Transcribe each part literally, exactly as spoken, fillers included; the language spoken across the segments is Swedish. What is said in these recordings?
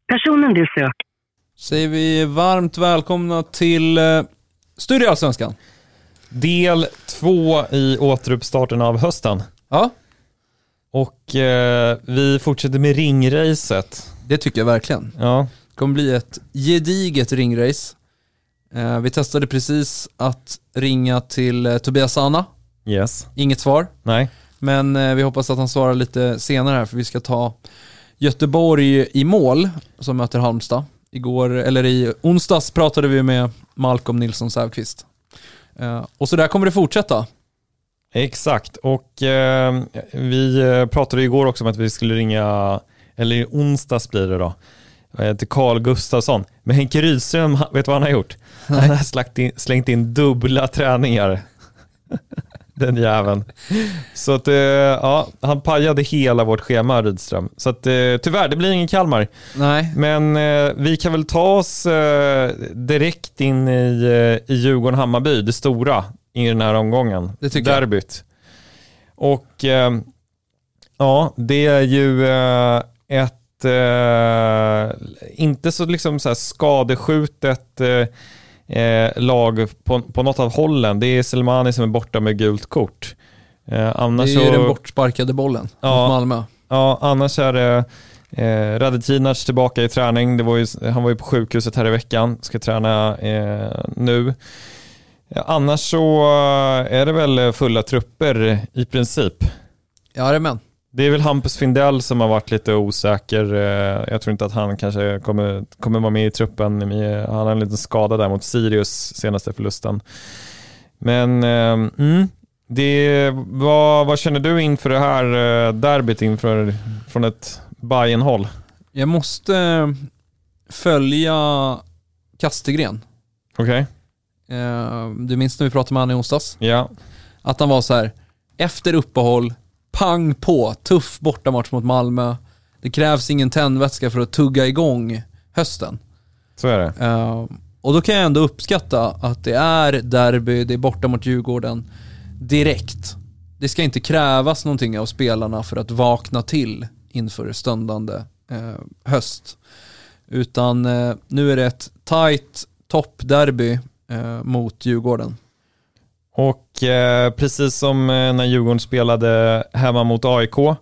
Personen du söker. Säger vi varmt välkomna till eh, Studio Allsvenskan. Del två i återuppstarten av hösten. Ja. Och eh, vi fortsätter med ringracet. Det tycker jag verkligen. Ja. Det kommer bli ett gediget ringrace. Eh, vi testade precis att ringa till eh, Tobias Sana. Yes. Inget svar. Nej. Men eh, vi hoppas att han svarar lite senare här, för vi ska ta Göteborg i mål som möter Halmstad. Igår, eller i onsdags, pratade vi med Malcolm Nilsson Sävqvist. Eh, och så där kommer det fortsätta. Exakt. Och eh, vi pratade igår också om att vi skulle ringa, eller i onsdags blir det då, eh, till Carl Gustafsson. Men Henke Rydström, vet du vad han har gjort? Nej. Han har slängt in, slängt in dubbla träningar. Den jäveln. Så att, eh, ja, han pajade hela vårt schema, Rydström. Så att, eh, tyvärr, det blir ingen Kalmar. Nej. Men eh, vi kan väl ta oss eh, direkt in i, eh, i Djurgården-Hammarby, det stora i den här omgången. Det tycker Derbyt. Jag. Och eh, ja, det är ju eh, ett eh, inte så liksom så här skadeskjutet eh, Eh, lag på, på något av hållen. Det är Selmani som är borta med gult kort. Eh, annars det är ju så, den bortsparkade bollen ja, mot Malmö. Ja, annars är det eh, Radetinac tillbaka i träning. Det var ju, han var ju på sjukhuset här i veckan. Ska träna eh, nu. Ja, annars så är det väl fulla trupper i princip. Ja, det är men. Det är väl Hampus Findell som har varit lite osäker. Jag tror inte att han kanske kommer, kommer vara med i truppen. Han har en liten skada där mot Sirius senaste förlusten. Men mm, det, vad, vad känner du inför det här derbyt inför, från ett Bayern-håll? Jag måste följa Kastegren. Okej. Okay. Du minns när vi pratade med han i onsdags? Ja. Att han var så här, efter uppehåll, pang på, tuff bortamatch mot Malmö. Det krävs ingen tändvätska för att tugga igång hösten. Så är det. Uh, och då kan jag ändå uppskatta att det är derby, det är borta mot Djurgården direkt. Det ska inte krävas någonting av spelarna för att vakna till inför stundande uh, höst. Utan uh, nu är det ett tight toppderby uh, mot Djurgården. Och eh, precis som eh, när Djurgården spelade hemma mot A I K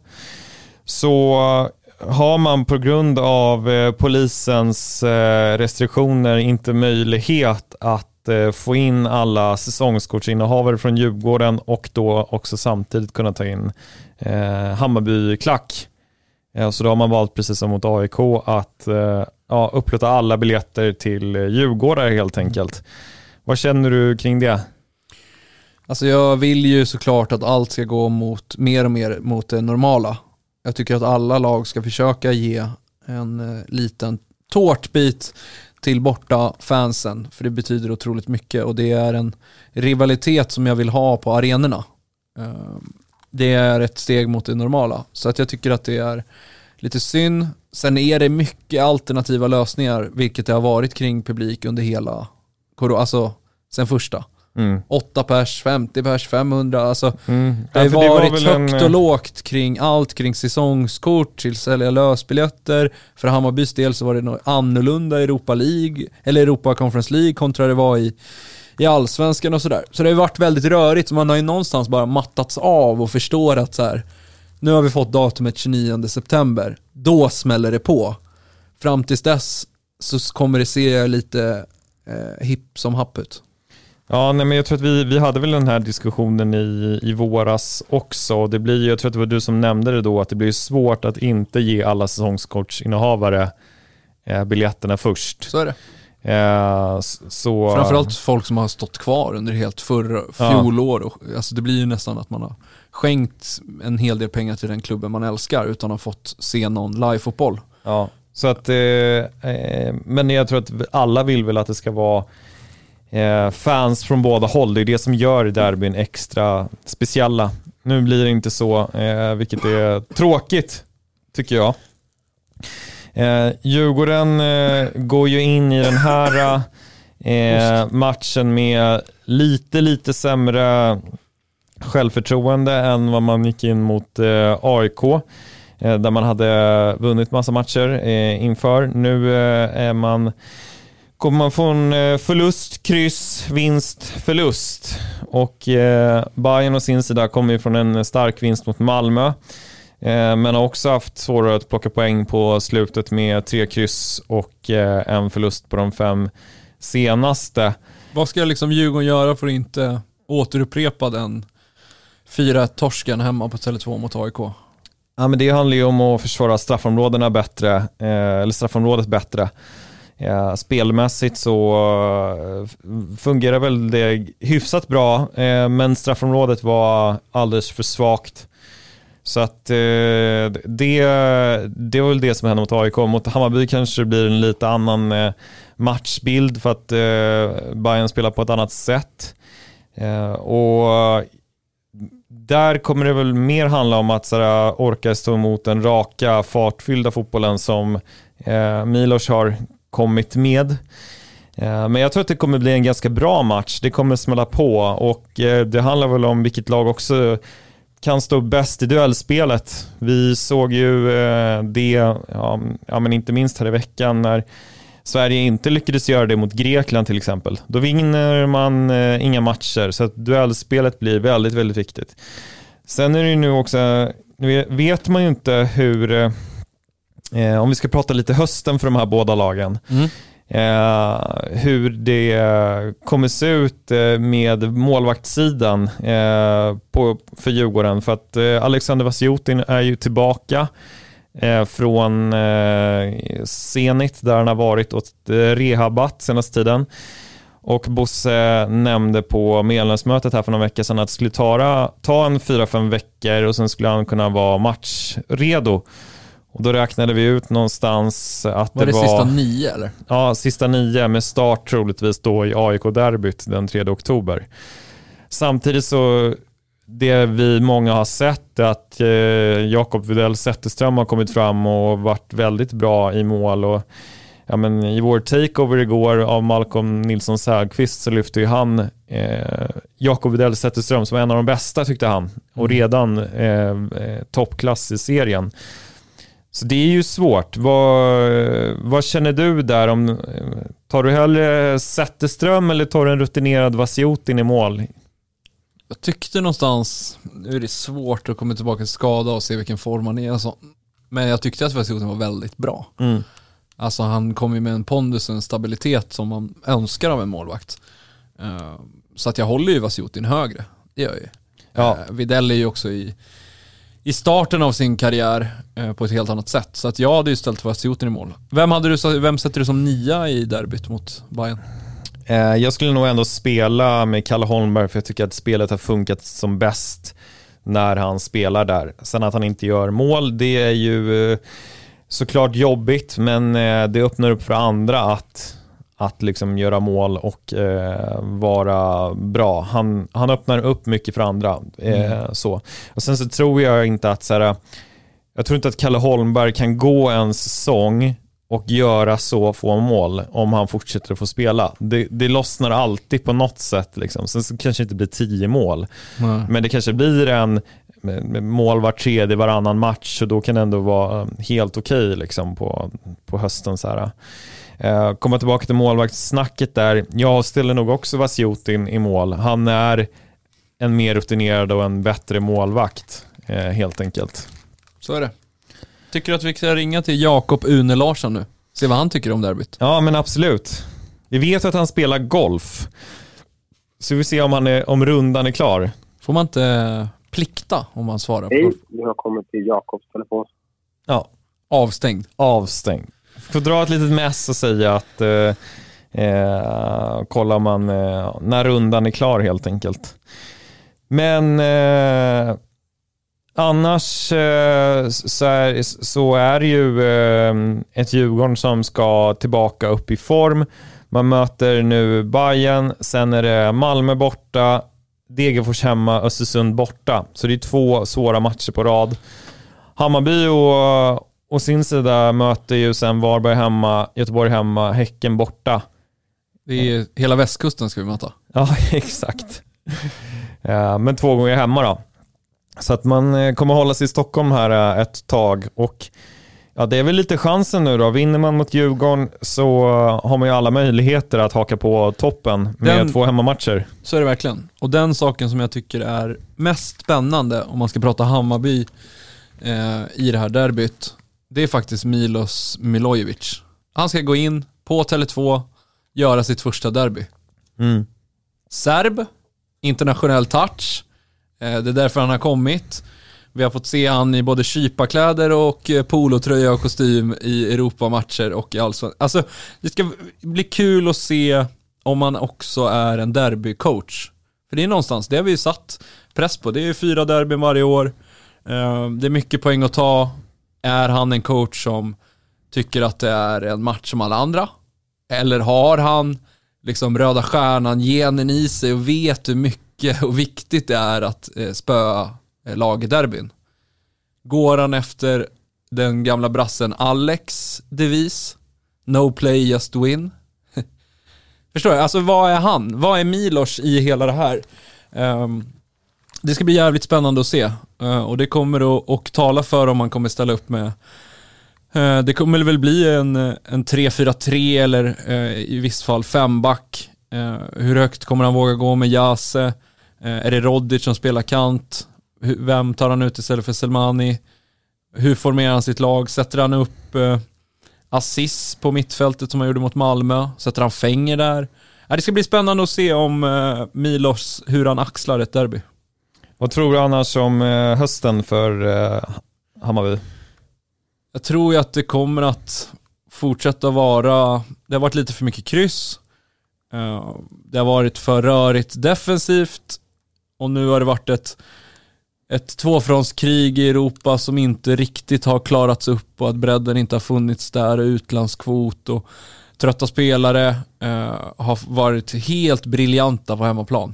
så har man på grund av eh, polisens eh, restriktioner inte möjlighet att eh, få in alla säsongskortsinnehavare från Djurgården och då också samtidigt kunna ta in eh, Hammarby-klack. Eh, så då har man valt, precis som mot A I K, att eh, ja, upplåta alla biljetter till eh, Djurgårdare helt enkelt. Vad känner du kring det? Alltså jag vill ju såklart att allt ska gå mot mer och mer mot det normala. Jag tycker att alla lag ska försöka ge en eh, liten tårtbit till borta fansen, för det betyder otroligt mycket och det är en rivalitet som jag vill ha på arenorna. Eh, det är ett steg mot det normala, så att jag tycker att det är lite synd. Sen är det mycket alternativa lösningar, vilket det har varit kring publik under hela, alltså sen första. Mm. åtta pers, femtio pers, femhundra, alltså mm. det har ja, varit det högt en... och lågt kring allt, kring säsongskort till sälja lösbiljetter. För Hammarbys del så var det något annorlunda i Europa League eller Europa Conference League kontra det var i, i Allsvenskan och sådär. Så det har varit väldigt rörigt, så man har ju någonstans bara mattats av och förstår att så här, nu har vi fått datumet tjugonionde september, då smäller det på. Fram tills dess så kommer det se lite eh, hipp som happ ut. Ja, nej, men jag tror att vi, vi hade väl den här diskussionen i, i våras också. Det blir, jag tror att det var du som nämnde det då, att det blir svårt att inte ge alla säsongskortsinnehavare eh, biljetterna först. Så är det. Eh, så, framförallt folk som har stått kvar under helt förra fjolår. Och, alltså det blir ju nästan att man har skänkt en hel del pengar till den klubben man älskar utan att ha fått se någon live-fotboll. Ja, så att, eh, eh, men jag tror att alla vill väl att det ska vara Eh, fans från båda håll. Det är det som gör derbyn extra speciella. Nu blir det inte så, eh, vilket är tråkigt tycker jag. eh, Djurgården eh, går ju in i den här eh, matchen med lite lite sämre självförtroende än vad man gick in mot eh, A I K. eh, där man hade vunnit massa matcher eh, inför. Nu eh, är man kommer man få en eh, förlust, kryss, vinst, förlust. Och eh, Bayern å sin sida kommer ju från en stark vinst mot Malmö. Eh, men har också haft svårare att plocka poäng på slutet med tre kryss och eh, en förlust på de fem senaste. Vad ska liksom Djurgården göra för att inte återupprepa den fyra ett torsken hemma på Tele två mot A I K? Ja, men det handlar ju om att försvara straffområdena bättre, eh, eller straffområdet bättre. Eh, spelmässigt så eh, fungerar väl det hyfsat bra, eh, men straffområdet var alldeles för svagt. Så att eh, det, det var väl det som hände mot A I K. Mot Hammarby kanske det blir en lite annan eh, matchbild för att eh, Bayern spelar på ett annat sätt. Eh, och där kommer det väl mer handla om att sådär, orka stå emot den raka, fartfyllda fotbollen som eh, Milos har kommit med. Eh, men jag tror att det kommer bli en ganska bra match. Det kommer smälla på och eh, det handlar väl om vilket lag också kan stå bäst i duellspelet. Vi såg ju eh, det, ja, ja, men inte minst här i veckan när Sverige inte lyckades göra det mot Grekland till exempel. Då vinner man eh, inga matcher, så att duellspelet blir väldigt, väldigt viktigt. Sen är det ju nu också, nu vet man ju inte hur, eh, om vi ska prata lite hösten för de här båda lagen, mm. eh, hur det kommer se ut eh, med målvaktssidan eh, på, för Djurgården. För att eh, Alexander Vasjutin är ju tillbaka Eh, från eh, Zenit där han har varit åt eh, rehabat senaste tiden. Och Bosse nämnde på medlemsmötet här för några veckor sedan att det skulle ta, ta en fyra fem veckor och sen skulle han kunna vara matchredo. Och då räknade vi ut någonstans att var det, det var... sista nio eller? Ja, sista nio med start troligtvis då i A I K-derbyt den tredje oktober. Samtidigt så det vi många har sett är att eh, Jakob Widell Zetterström har kommit fram och varit väldigt bra i mål. Och, ja, men i vår takeover igår av Malcolm Nilsson Säfqvist så lyfte ju han eh, Jakob Widell Zetterström som en av de bästa tyckte han. Och redan eh, toppklass i serien. Så det är ju svårt. Vad, vad känner du där? Om, tar du hellre Zetterström eller tar du en rutinerad Vasjutin i mål? Jag tyckte någonstans, nu är det svårt att komma tillbaka till skada och se vilken form han är och så. Men jag tyckte att Vasjutin var väldigt bra. Mm. Alltså han kom ju med en pondus och en stabilitet som man önskar av en målvakt. Uh, så att jag håller ju Vasjutin högre. Det gör jag ju. Ja. Uh, Widell är ju också i, i starten av sin karriär uh, på ett helt annat sätt. Så att jag hade ju ställt Vasjutin i mål. Vem, hade du, vem sätter du som nia i derbyt mot Bayern? Jag skulle nog ändå spela med Kalle Holmberg för jag tycker att spelet har funkat som bäst när han spelar där. Sen att han inte gör mål, det är ju såklart jobbigt, men det öppnar upp för andra att, att liksom göra mål och eh, vara bra. Han, han öppnar upp mycket för andra. Eh, mm. så. Och sen så tror jag inte att så här, jag tror inte att Kalle Holmberg kan gå en säsong och göra så få mål om han fortsätter att få spela. Det, det lossnar alltid på något sätt. Liksom. Sen så kanske det inte blir tio mål. Mm. Men det kanske blir en mål var tredje varannan match. Och då kan det ändå vara helt okej okay, liksom, på, på hösten. Så här. Eh, komma tillbaka till målvaktssnacket där. Jag ställer nog också Vasjutin i mål. Han är en mer rutinerad och en bättre målvakt. Eh, helt enkelt. Så är det. Tycker du att vi ska ringa till Jakob Une Larsson nu? Se vad han tycker om derbyt. Ja, men absolut. Vi vet att han spelar golf. Så vi ser om, han är, om rundan är klar. Får man inte plikta om man svarar på golf? Nej, vi har kommit till Jakobs telefon. Ja. Avstängd. Avstängd. Får dra ett litet mess och säga att eh, eh, kollar man eh, när rundan är klar helt enkelt. Men... Eh, Annars eh, så, är, så är det ju eh, ett Djurgården som ska tillbaka upp i form. Man möter nu Bayern, sen är det Malmö borta, Degerfors hemma, Östersund borta. Så det är två svåra matcher på rad. Hammarby och, och sin sida möter ju sen Varberg hemma, Göteborg hemma, Häcken borta. Det är hela västkusten ska vi möta. Ja, exakt. Ja, men två gånger hemma då. Så att man kommer hålla sig i Stockholm här ett tag. Och ja, det är väl lite chansen nu då. Vinner man mot Djurgården så har man ju alla möjligheter att haka på toppen med den, två hemmamatcher. Så är det verkligen. Och den saken som jag tycker är mest spännande om man ska prata Hammarby eh, i det här derbyt, det är faktiskt Milos Milojevic. Han ska gå in på Tele två, göra sitt första derby. Mm. Serb, internationell touch. Eh, det är därför han har kommit. Vi har fått se han i både kyparkläder och polotröja och kostym i Europamatcher och i allsvenskan. Alltså, det ska bli kul att se om man också är en derbycoach. För det är någonstans, det har vi ju satt press på. Det är ju fyra derbyn varje år. Det är mycket poäng att ta. Är han en coach som tycker att det är en match som alla andra? Eller har han liksom röda stjärnan, genen i sig och vet hur mycket och viktigt det är att spöa lagderbyn? Går han efter den gamla brassen Alex devis? No play, just win. Förstår jag? Alltså vad är han? Vad är Milos i hela det här? Um, det ska bli jävligt spännande att se. Uh, och det kommer att och tala för om man kommer ställa upp med uh, det kommer väl bli en, en tre fyra tre eller uh, i viss fall femback. Uh, hur högt kommer han våga gå med Jase? Uh, är det Rodic som spelar kant? Vem tar han ut istället för Selmani? Hur formerar han sitt lag? Sätter han upp eh, Assis på mittfältet som han gjorde mot Malmö? Sätter han Fänger där? Ja, det ska bli spännande att se om eh, Milos, hur han axlar ett derby. Vad tror du annars om eh, hösten för eh, Hammarby? Jag tror ju att det kommer att fortsätta vara... Det har varit lite för mycket kryss. Eh, det har varit för rörigt defensivt. Och nu har det varit ett... Ett tvåfrontskrig i Europa som inte riktigt har klarats upp och att bredden inte har funnits där, utlandskvot och trötta spelare eh, har varit helt briljanta på hemmaplan.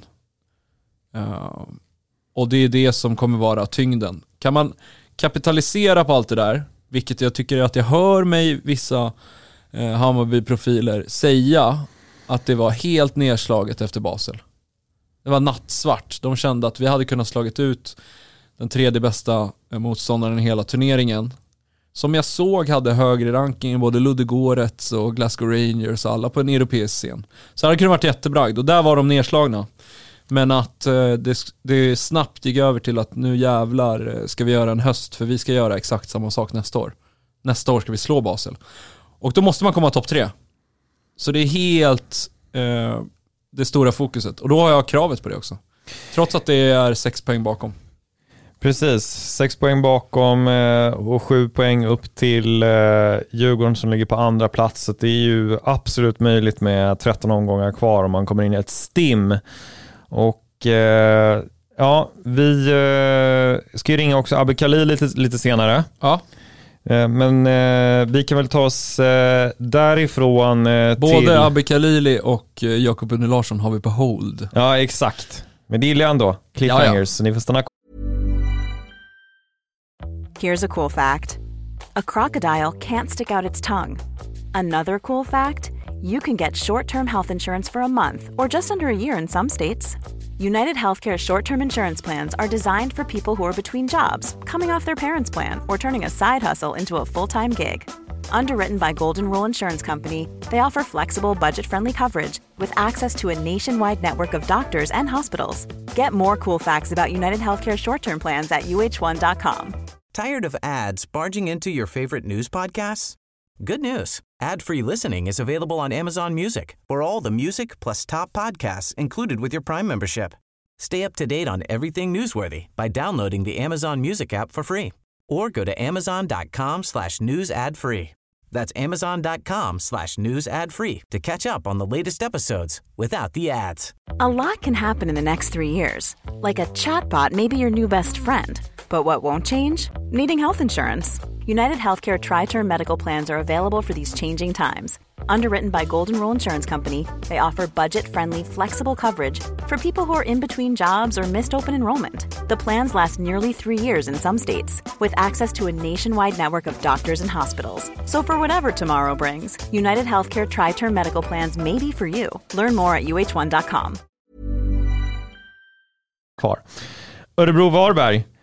Eh, och det är det som kommer vara tyngden. Kan man kapitalisera på allt det där, vilket jag tycker att jag hör mig vissa eh, Hammarby-profiler säga att det var helt nedslaget efter Basel. Det var nattsvart. De kände att vi hade kunnat slagit ut den tredje bästa motståndaren i hela turneringen. Som jag såg hade högre ranking än både Ludogorets och Glasgow Rangers, alla på en europeisk scen. Så det hade kunnat varit jättebragd och där var de nedslagna. Men att eh, det, det snabbt gick över till att nu jävlar ska vi göra en höst, för vi ska göra exakt samma sak nästa år. Nästa år ska vi slå Basel. Och då måste man komma topp tre. Så det är helt eh, det stora fokuset. Och då har jag kravet på det också. Trots att det är sex poäng bakom. Precis, sex poäng bakom eh, och sju poäng upp till eh, Djurgården som ligger på andra plats. Så det är ju absolut möjligt med tretton omgångar kvar om man kommer in i ett stim. Och eh, ja, vi eh, ska ju ringa också Abbe Khalil lite, lite senare. Ja. Eh, men eh, vi kan väl ta oss eh, därifrån eh, Både till... Abbe Khalili och eh, Jakob Unne Larsson har vi på hold. Ja, exakt. Men det gillar jag ändå. Cliffhangers, ja, ja. Så ni får stanna. Here's a cool fact. A crocodile can't stick out its tongue. Another cool fact, you can get short-term health insurance for a month or just under a year in some states. United Healthcare short-term insurance plans are designed for people who are between jobs, coming off their parents' plan, or turning a side hustle into a full-time gig. Underwritten by Golden Rule Insurance Company, they offer flexible, budget-friendly coverage with access to a nationwide network of doctors and hospitals. Get more cool facts about United Healthcare short-term plans at U H one dot com. Tired of ads barging into your favorite news podcasts? Good news. Ad-free listening is available on Amazon Music for all the music plus top podcasts included with your Prime membership. Stay up to date on everything newsworthy by downloading the Amazon Music app for free or go to amazon.com slash news ad free. That's amazon.com slash news ad free to catch up on the latest episodes without the ads. A lot can happen in the next three years. Like a chatbot may be your new best friend. But what won't change? Needing health insurance. United Healthcare Tri-Term Medical Plans are available for these changing times. Underwritten by Golden Rule Insurance Company, they offer budget-friendly, flexible coverage for people who are in between jobs or missed open enrollment. The plans last nearly three years in some states, with access to a nationwide network of doctors and hospitals. So for whatever tomorrow brings, United Healthcare Tri-Term Medical Plans may be for you. Learn more at U H one dot com. Kvar. Örebro-Varberg.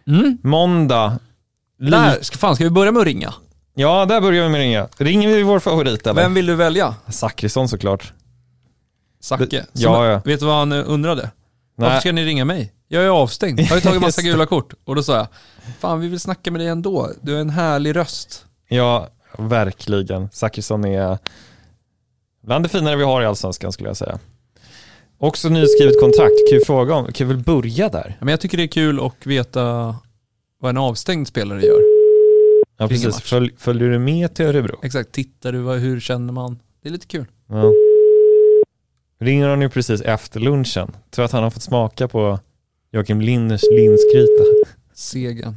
Mm. Måndag. Där, ska, fan, ska vi börja med att ringa? Ja, där börjar vi med ringa. Ringer vi vår favorit eller? Vem vill du välja? Zachrisson såklart. Zacke. Det, ja, ja. Vet du vad han undrade? Nej. Varför ska ni ringa mig? Jag är avstängd. Jag har ju tagit massa gula kort. Och då sa jag, fan vi vill snacka med dig ändå. Du är en härlig röst. Ja, verkligen. Zachrisson är bland det finare vi har i Allsvenskan skulle jag säga. Också nyskrivet kontrakt. Kan ju fråga om, kan vi väl börja där? Men jag tycker det är kul att veta vad en avstängd spelare gör. Ja, precis. Följ, följer du med till Örebro? Exakt, tittar du, vad, hur känner man? Det är lite kul. Ja. Ringer han ju precis efter lunchen. Tror att han har fått smaka på Joakim Linners linskryta. Segen.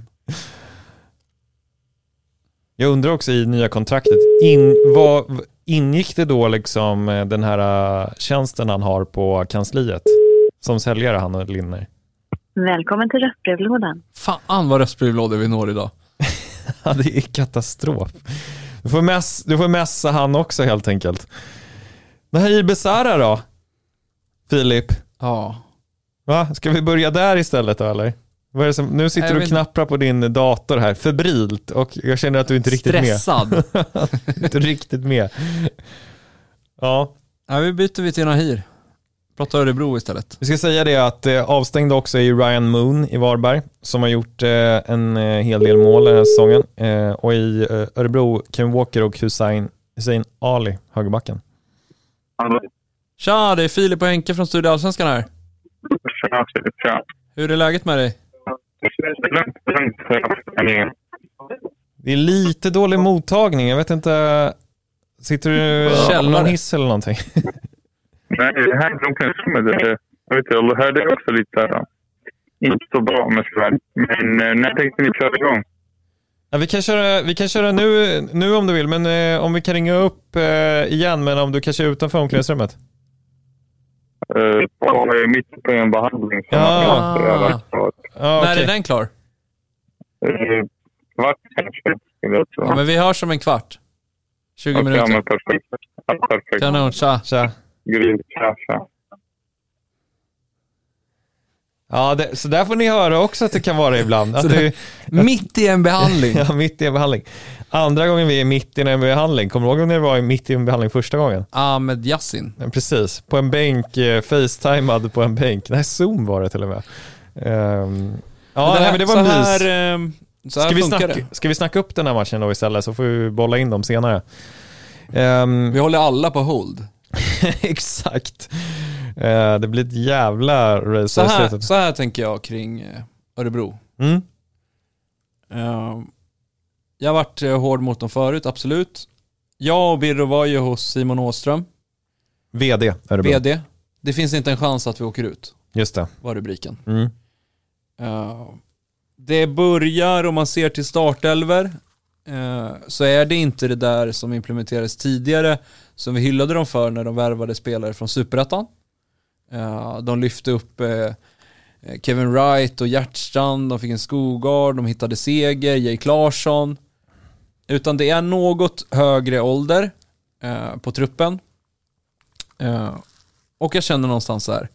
Jag undrar också i nya kontraktet, in, vad, ingick det då liksom den här tjänsten han har på kansliet som säljare, han och Linner? Välkommen till röstbrevlådan. Fan vad röstbrevlådor vi når idag. Ja, det är katastrof. Du får, mäss, du får mässa han också helt enkelt. Det här är Besara då, Filip. Ja. Va? Ska vi börja där istället då, eller? Vad är det som, nu sitter jag du och knapprar på din dator här, febrilt, och jag känner att du inte riktigt stressad. Med. Stressad. Inte riktigt med. Ja. Ja, vi byter vi till Nahir. Pratar Örebro istället. Vi ska säga det att eh, avstängda också är Ryan Moon i Varberg som har gjort eh, en eh, hel del mål den här säsongen. Eh, och i eh, Örebro, Ken Walker och Hussein, Hussein Ali, högerbacken. Hallå. Tja, det är Filip och Henke från Studio Allsvenskan här. Tja, tja. Hur är läget med dig? Det är lite dålig mottagning, jag vet inte. Sitter du i källaren hiss eller någonting? Nej, det här är omklädningsrummet. Jag vet inte, jag hörde också lite här. Inte så bra med Sverige. Men när tänkte ni köra igång? Ja, vi kan köra, vi kan köra nu, nu om du vill, men eh, om vi kan ringa upp eh, igen, men om du kanske är utanför omklädningsrummet. Uh, jag är mitt på en behandling. Som ja. jag har ja, När okay. är den klar? Uh, kvart kanske. Ja, men vi hörs om en kvart. tjugo okay, minuter. Ja, perfekt. Ja, perfekt. Kanon, tja. Tja. Grymt, tja, tja. Ja, det, så där får ni höra också att det kan vara ibland. Att det, du, mitt i en behandling. Ja, mitt i en behandling. Andra gången vi är mitt i en behandling. Kommer du ihåg när det var mitt i en behandling första gången? Ahmed Yassin. Ja, precis. På en bänk, eh, facetimad på en bänk. Nej, Zoom var det till och med. Um, ja, det, här, nej, men det var så en här, um, så här ska, vi funkar snacka, det. Ska vi snacka upp den här matchen då istället, så får vi bolla in dem senare. Um, vi håller alla på hold. Exakt. Uh, det blir ett jävla race. Så här, så här tänker jag kring uh, Örebro. Mm. Uh, jag har varit uh, hård mot dem förut, absolut. Jag och Birro var ju hos Simon Åström. V D Örebro. V D. Det finns inte en chans att vi åker ut. Just det. Var rubriken. Mm. Uh, det börjar, om man ser till startelver, uh, så är det inte det där som implementerades tidigare som vi hyllade dem för när de värvade spelare från Superettan. Uh, de lyfte upp uh, Kevin Wright och Hjertstrand, de fick en Skogard, de hittade Seger, Jake Larsson. Utan det är något högre ålder uh, på truppen. Uh, och jag känner någonstans så här.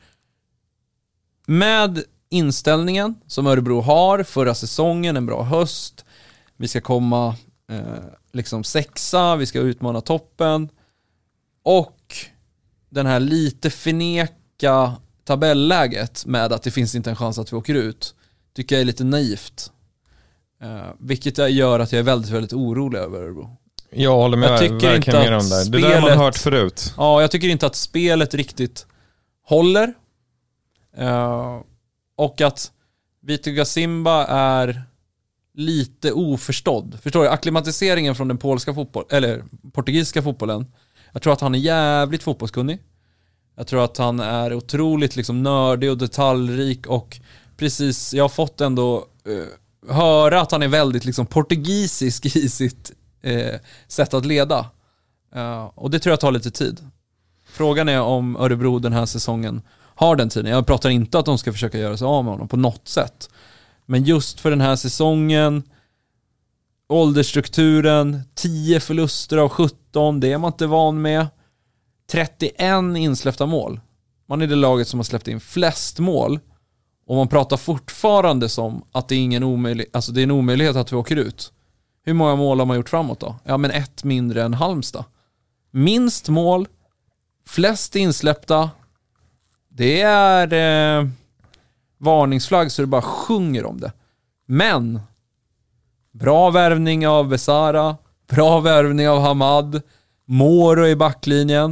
Med inställningen som Örebro har förra säsongen, en bra höst, vi ska komma eh, liksom sexa, vi ska utmana toppen, och den här lite förneka tabelläget med att det finns inte en chans att vi åker ut, tycker jag är lite naivt, eh, vilket gör att jag är väldigt, väldigt orolig över Örebro. Jag håller med, jag tycker inte med att om det. Spelet, det där har man hört förut. Ja, jag tycker inte att spelet riktigt håller. Uh, och att Vito Gasimba är lite oförstådd. Förstår du? Akklimatiseringen från den polska fotboll eller portugisiska fotbollen. Jag tror att han är jävligt fotbollskunnig. Jag tror att han är otroligt liksom nördig och detaljrik, och precis, jag har fått ändå uh, höra att han är väldigt liksom portugisisk i sitt uh, sätt att leda. Uh, och det tror jag tar lite tid. Frågan är om Örebro den här säsongen har den tiden. Jag pratar inte att de ska försöka göra sig av med honom på något sätt. Men just för den här säsongen, åldersstrukturen, tio förluster av sjutton, det är man inte van med. trettioen insläppta mål. Man är det laget som har släppt in flest mål. Och man pratar fortfarande som att det är, ingen omöjlig, alltså det är en omöjlighet att vi åker ut. Hur många mål har man gjort framåt då? Ja, men ett mindre än Halmstad. Minst mål, flest insläppta. Det är eh, varningsflagg så det bara sjunger om det. Men bra värvning av Besara, bra värvning av Hamad, Moro i backlinjen.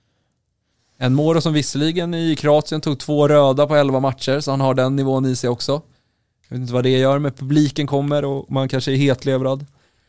En Moro som visserligen i Kroatien tog två röda på elva matcher, så han har den nivån i sig också. Jag vet inte vad det gör, men publiken kommer och man kanske är hetlevrad.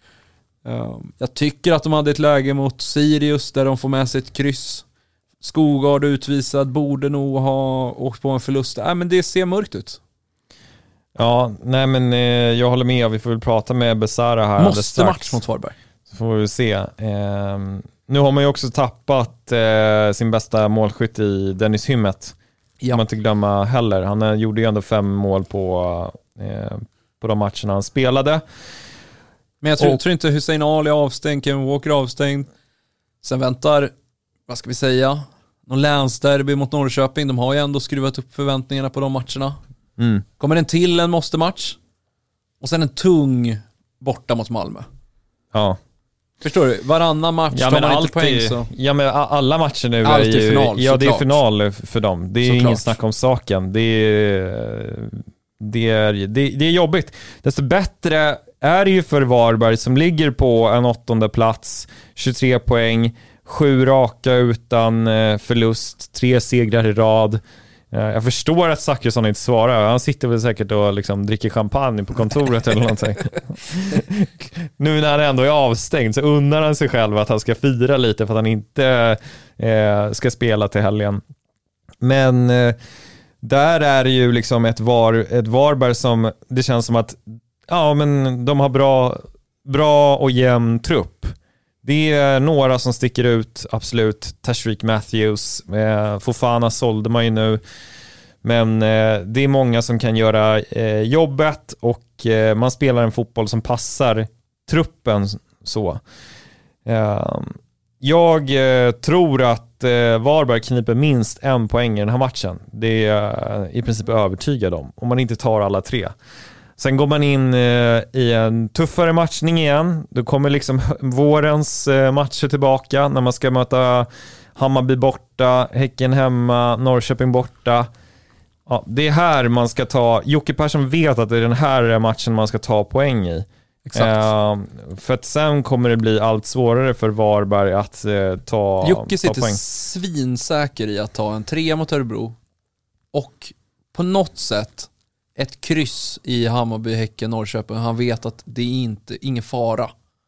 Jag tycker att de hade ett läge mot Sirius där de får med sig ett kryss. Skogård utvisad, borde nog ha åkt på en förlust. Nej, men det ser mörkt ut. Ja, nej men eh, jag håller med. Vi får väl prata med Besara här. Måste match mot Varberg. Så får vi se. Eh, nu har man ju också tappat eh, sin bästa målskytt i Dennis Hymmet. Ja. Kan man inte glömma heller. Han eh, gjorde ju ändå fem mål på, eh, på de matcherna han spelade. Men jag tror, och, tror inte Hussein Ali avstängd, Kevin Walker avstängd. Sen väntar, vad ska vi säga, någon länsderby mot Norrköping. De har ju ändå skruvat upp förväntningarna på de matcherna. Mm. Kommer en till en måste-match. Och sen en tung borta mot Malmö. Ja. Förstår du? Varannan match ja, tar man alltid, inte poäng så. Ja, men alla matcher nu allt är ju... final, ja, det är klart. final för dem. Det är så ingen klart. snack om saken. Det är, det, är, det, det är jobbigt. Desto bättre är det ju för Varberg som ligger på en åttonde plats. tjugotre poäng. Sju raka utan förlust. Tre segrar i rad. Jag förstår att Zachrisson inte svarar. Han sitter väl säkert och liksom dricker champagne på kontoret eller någonting. Nu när han ändå är avstängd så undrar han sig själv att han ska fira lite för att han inte eh, ska spela till helgen. Men eh, där är det ju liksom ett, var, ett Varberg som det känns som att ja, men de har bra, bra och jämn trupp. Det är några som sticker ut, absolut. Tashreeq Matthews, eh, Fofana sålde man ju nu. Men eh, det är många som kan göra eh, jobbet och eh, man spelar en fotboll som passar truppen så. Eh, jag eh, tror att eh, Varberg kniper minst en poäng i den här matchen. Det är jag eh, i princip övertygad om, om man inte tar alla tre. Sen går man in eh, i en tuffare matchning igen. Då kommer liksom vårens eh, matcher tillbaka när man ska möta Hammarby borta, Häcken hemma, Norrköping borta. Ja, det är här man ska ta... Jocke Persson vet att det är den här matchen man ska ta poäng i. Exakt. Eh, för att sen kommer det bli allt svårare för Varberg att eh, ta, Jocke sitter ta poäng. svinsäker i att ta en trea mot Örebro. Och på något sätt ett kryss i Hammarby, Häcken, Norrköping. Han vet att det är inte, ingen fara.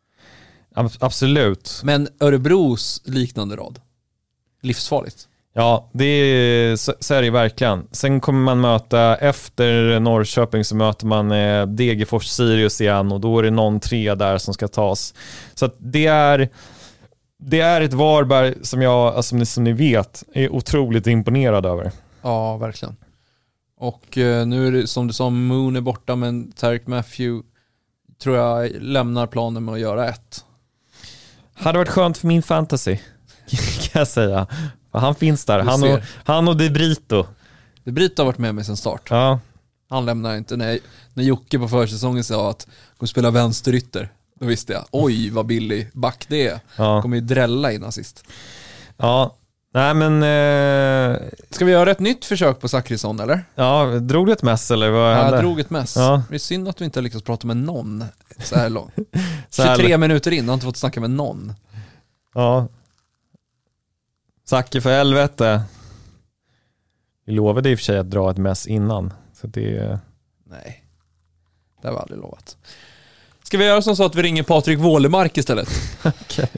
Absolut. Men Örebros liknande rad. Livsfarligt. Ja, det är, så, så är det verkligen. Sen kommer man möta, efter Norrköping så möter man eh, Degerfors Sirius igen och då är det någon tre där som ska tas. Så att det är det är ett Varberg som jag, alltså, som ni vet, är otroligt imponerad över. Ja, verkligen. Och eh, nu är det som du sa, Moon är borta, men Tariq Matthew tror jag lämnar planen med att göra ett. Hade varit skönt för min fantasy, kan jag säga. Han finns där. Han och, han och De Brito. De Brito har varit med med sen start. Ja. Han lämnar inte. När, när Jocke på försäsongen sa att han kommer spela vänsterytter, då visste jag, oj vad billig back det är. Ja. Kommer ju drälla innan sist. Ja. Nej men... Eh... Ska vi göra ett nytt försök på Zachrisson eller? Ja, drog du ett mess eller vad hände? Ja, jag drog ett mess. Ja. Det är synd att vi inte har lyckats prata med någon så här långt. så här tjugotre minuter in, har inte fått snacka med någon. Ja. Zacke för helvete. Vi lovade i och för sig att dra ett mess innan. Så det... Nej, det var aldrig lovat. Ska vi göra som så att vi ringer Patrik Wålemark istället? Okej.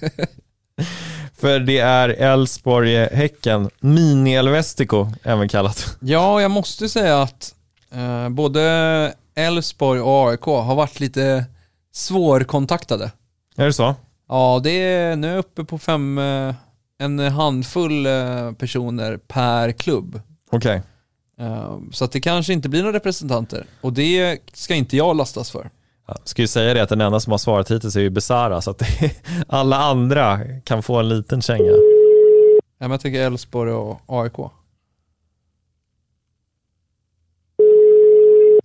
För det är Elfsborg-Häcken. Mini-Elvestico även kallat. Ja, jag måste säga att eh, både Elfsborg och A I K har varit lite svårkontaktade. Är det så? Ja, det är nu uppe på fem... Eh, en handfull eh, personer per klubb. Okej. Okay. Eh, så att det kanske inte blir några representanter. Och det ska inte jag lastas för. Ja, ska ju säga det att den enda som har svarat hittills är ju Besara. Så att det, alla andra kan få en liten känga. Ja, men jag tänker Elfsborg och A I K.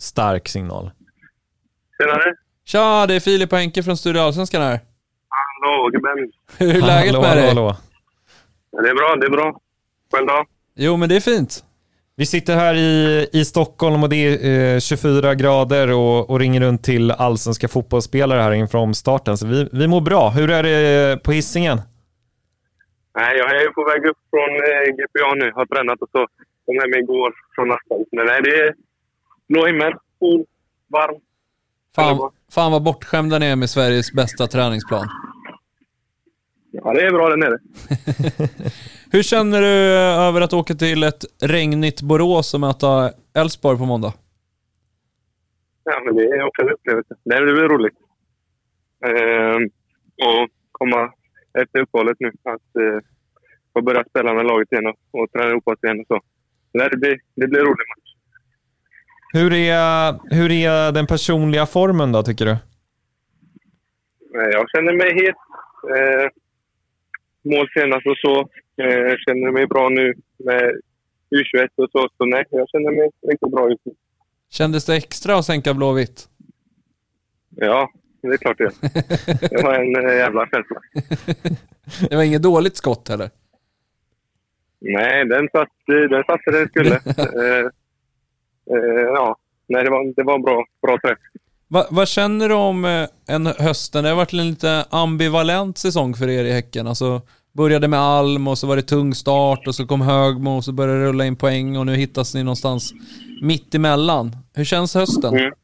stark signal. Tjenare. Tja, det är Filip och Henke från Studio Allsvenskan här. Hallå, gubben. Hur är läget hallå, med dig? Hallå, hallå. Ja, det är bra, det är bra. Själv då? Jo, men det är fint. Vi sitter här i, i Stockholm och det är eh, tjugofyra grader och, och ringer runt till allsvenska fotbollsspelare här inför starten. Så vi, vi mår bra. Hur är det på Hisingen? Nej, jag är på väg upp från eh, G P A nu. Har tränat och så kom hem igår från natten. Men nej, det är blå himmel, sol, varm. Fan, fan vad bortskämda ni är med Sveriges bästa träningsplan. Ja, det är bra där nere. Hur känner du över att åka till ett regnigt Borås och möta Elfsborg på måndag? Ja, men det är också en upplevelse. Det blir roligt. Ehm, och komma efter uppehållet nu. Att eh, få börja spela med laget igen och, och träna ihop oss igen och så. Nej, det blir, det blir roligt match. Hur är, hur är den personliga formen då, tycker du? Jag känner mig het. Eh, mål senast och så. Eh, känner mig bra nu med U tjugoett och så. Så nej, jag känner mig riktigt bra just nu. Kändes det extra att sänka Blåvitt? Ja, det är klart det. Det var en eh, jävla känsla. Det var inget dåligt skott heller. Nej, den satt, den satt där den skulle. eh, eh, ja, nej, det var, det var bra, bra träff. Va, vad känner du om eh, en hösten? Det har varit en lite ambivalent säsong för er i Häcken. Alltså, började med Alm och så var det tung start och så kom Högmo och så började det rulla in poäng och nu hittas ni någonstans mitt emellan. Hur känns hösten? Mm.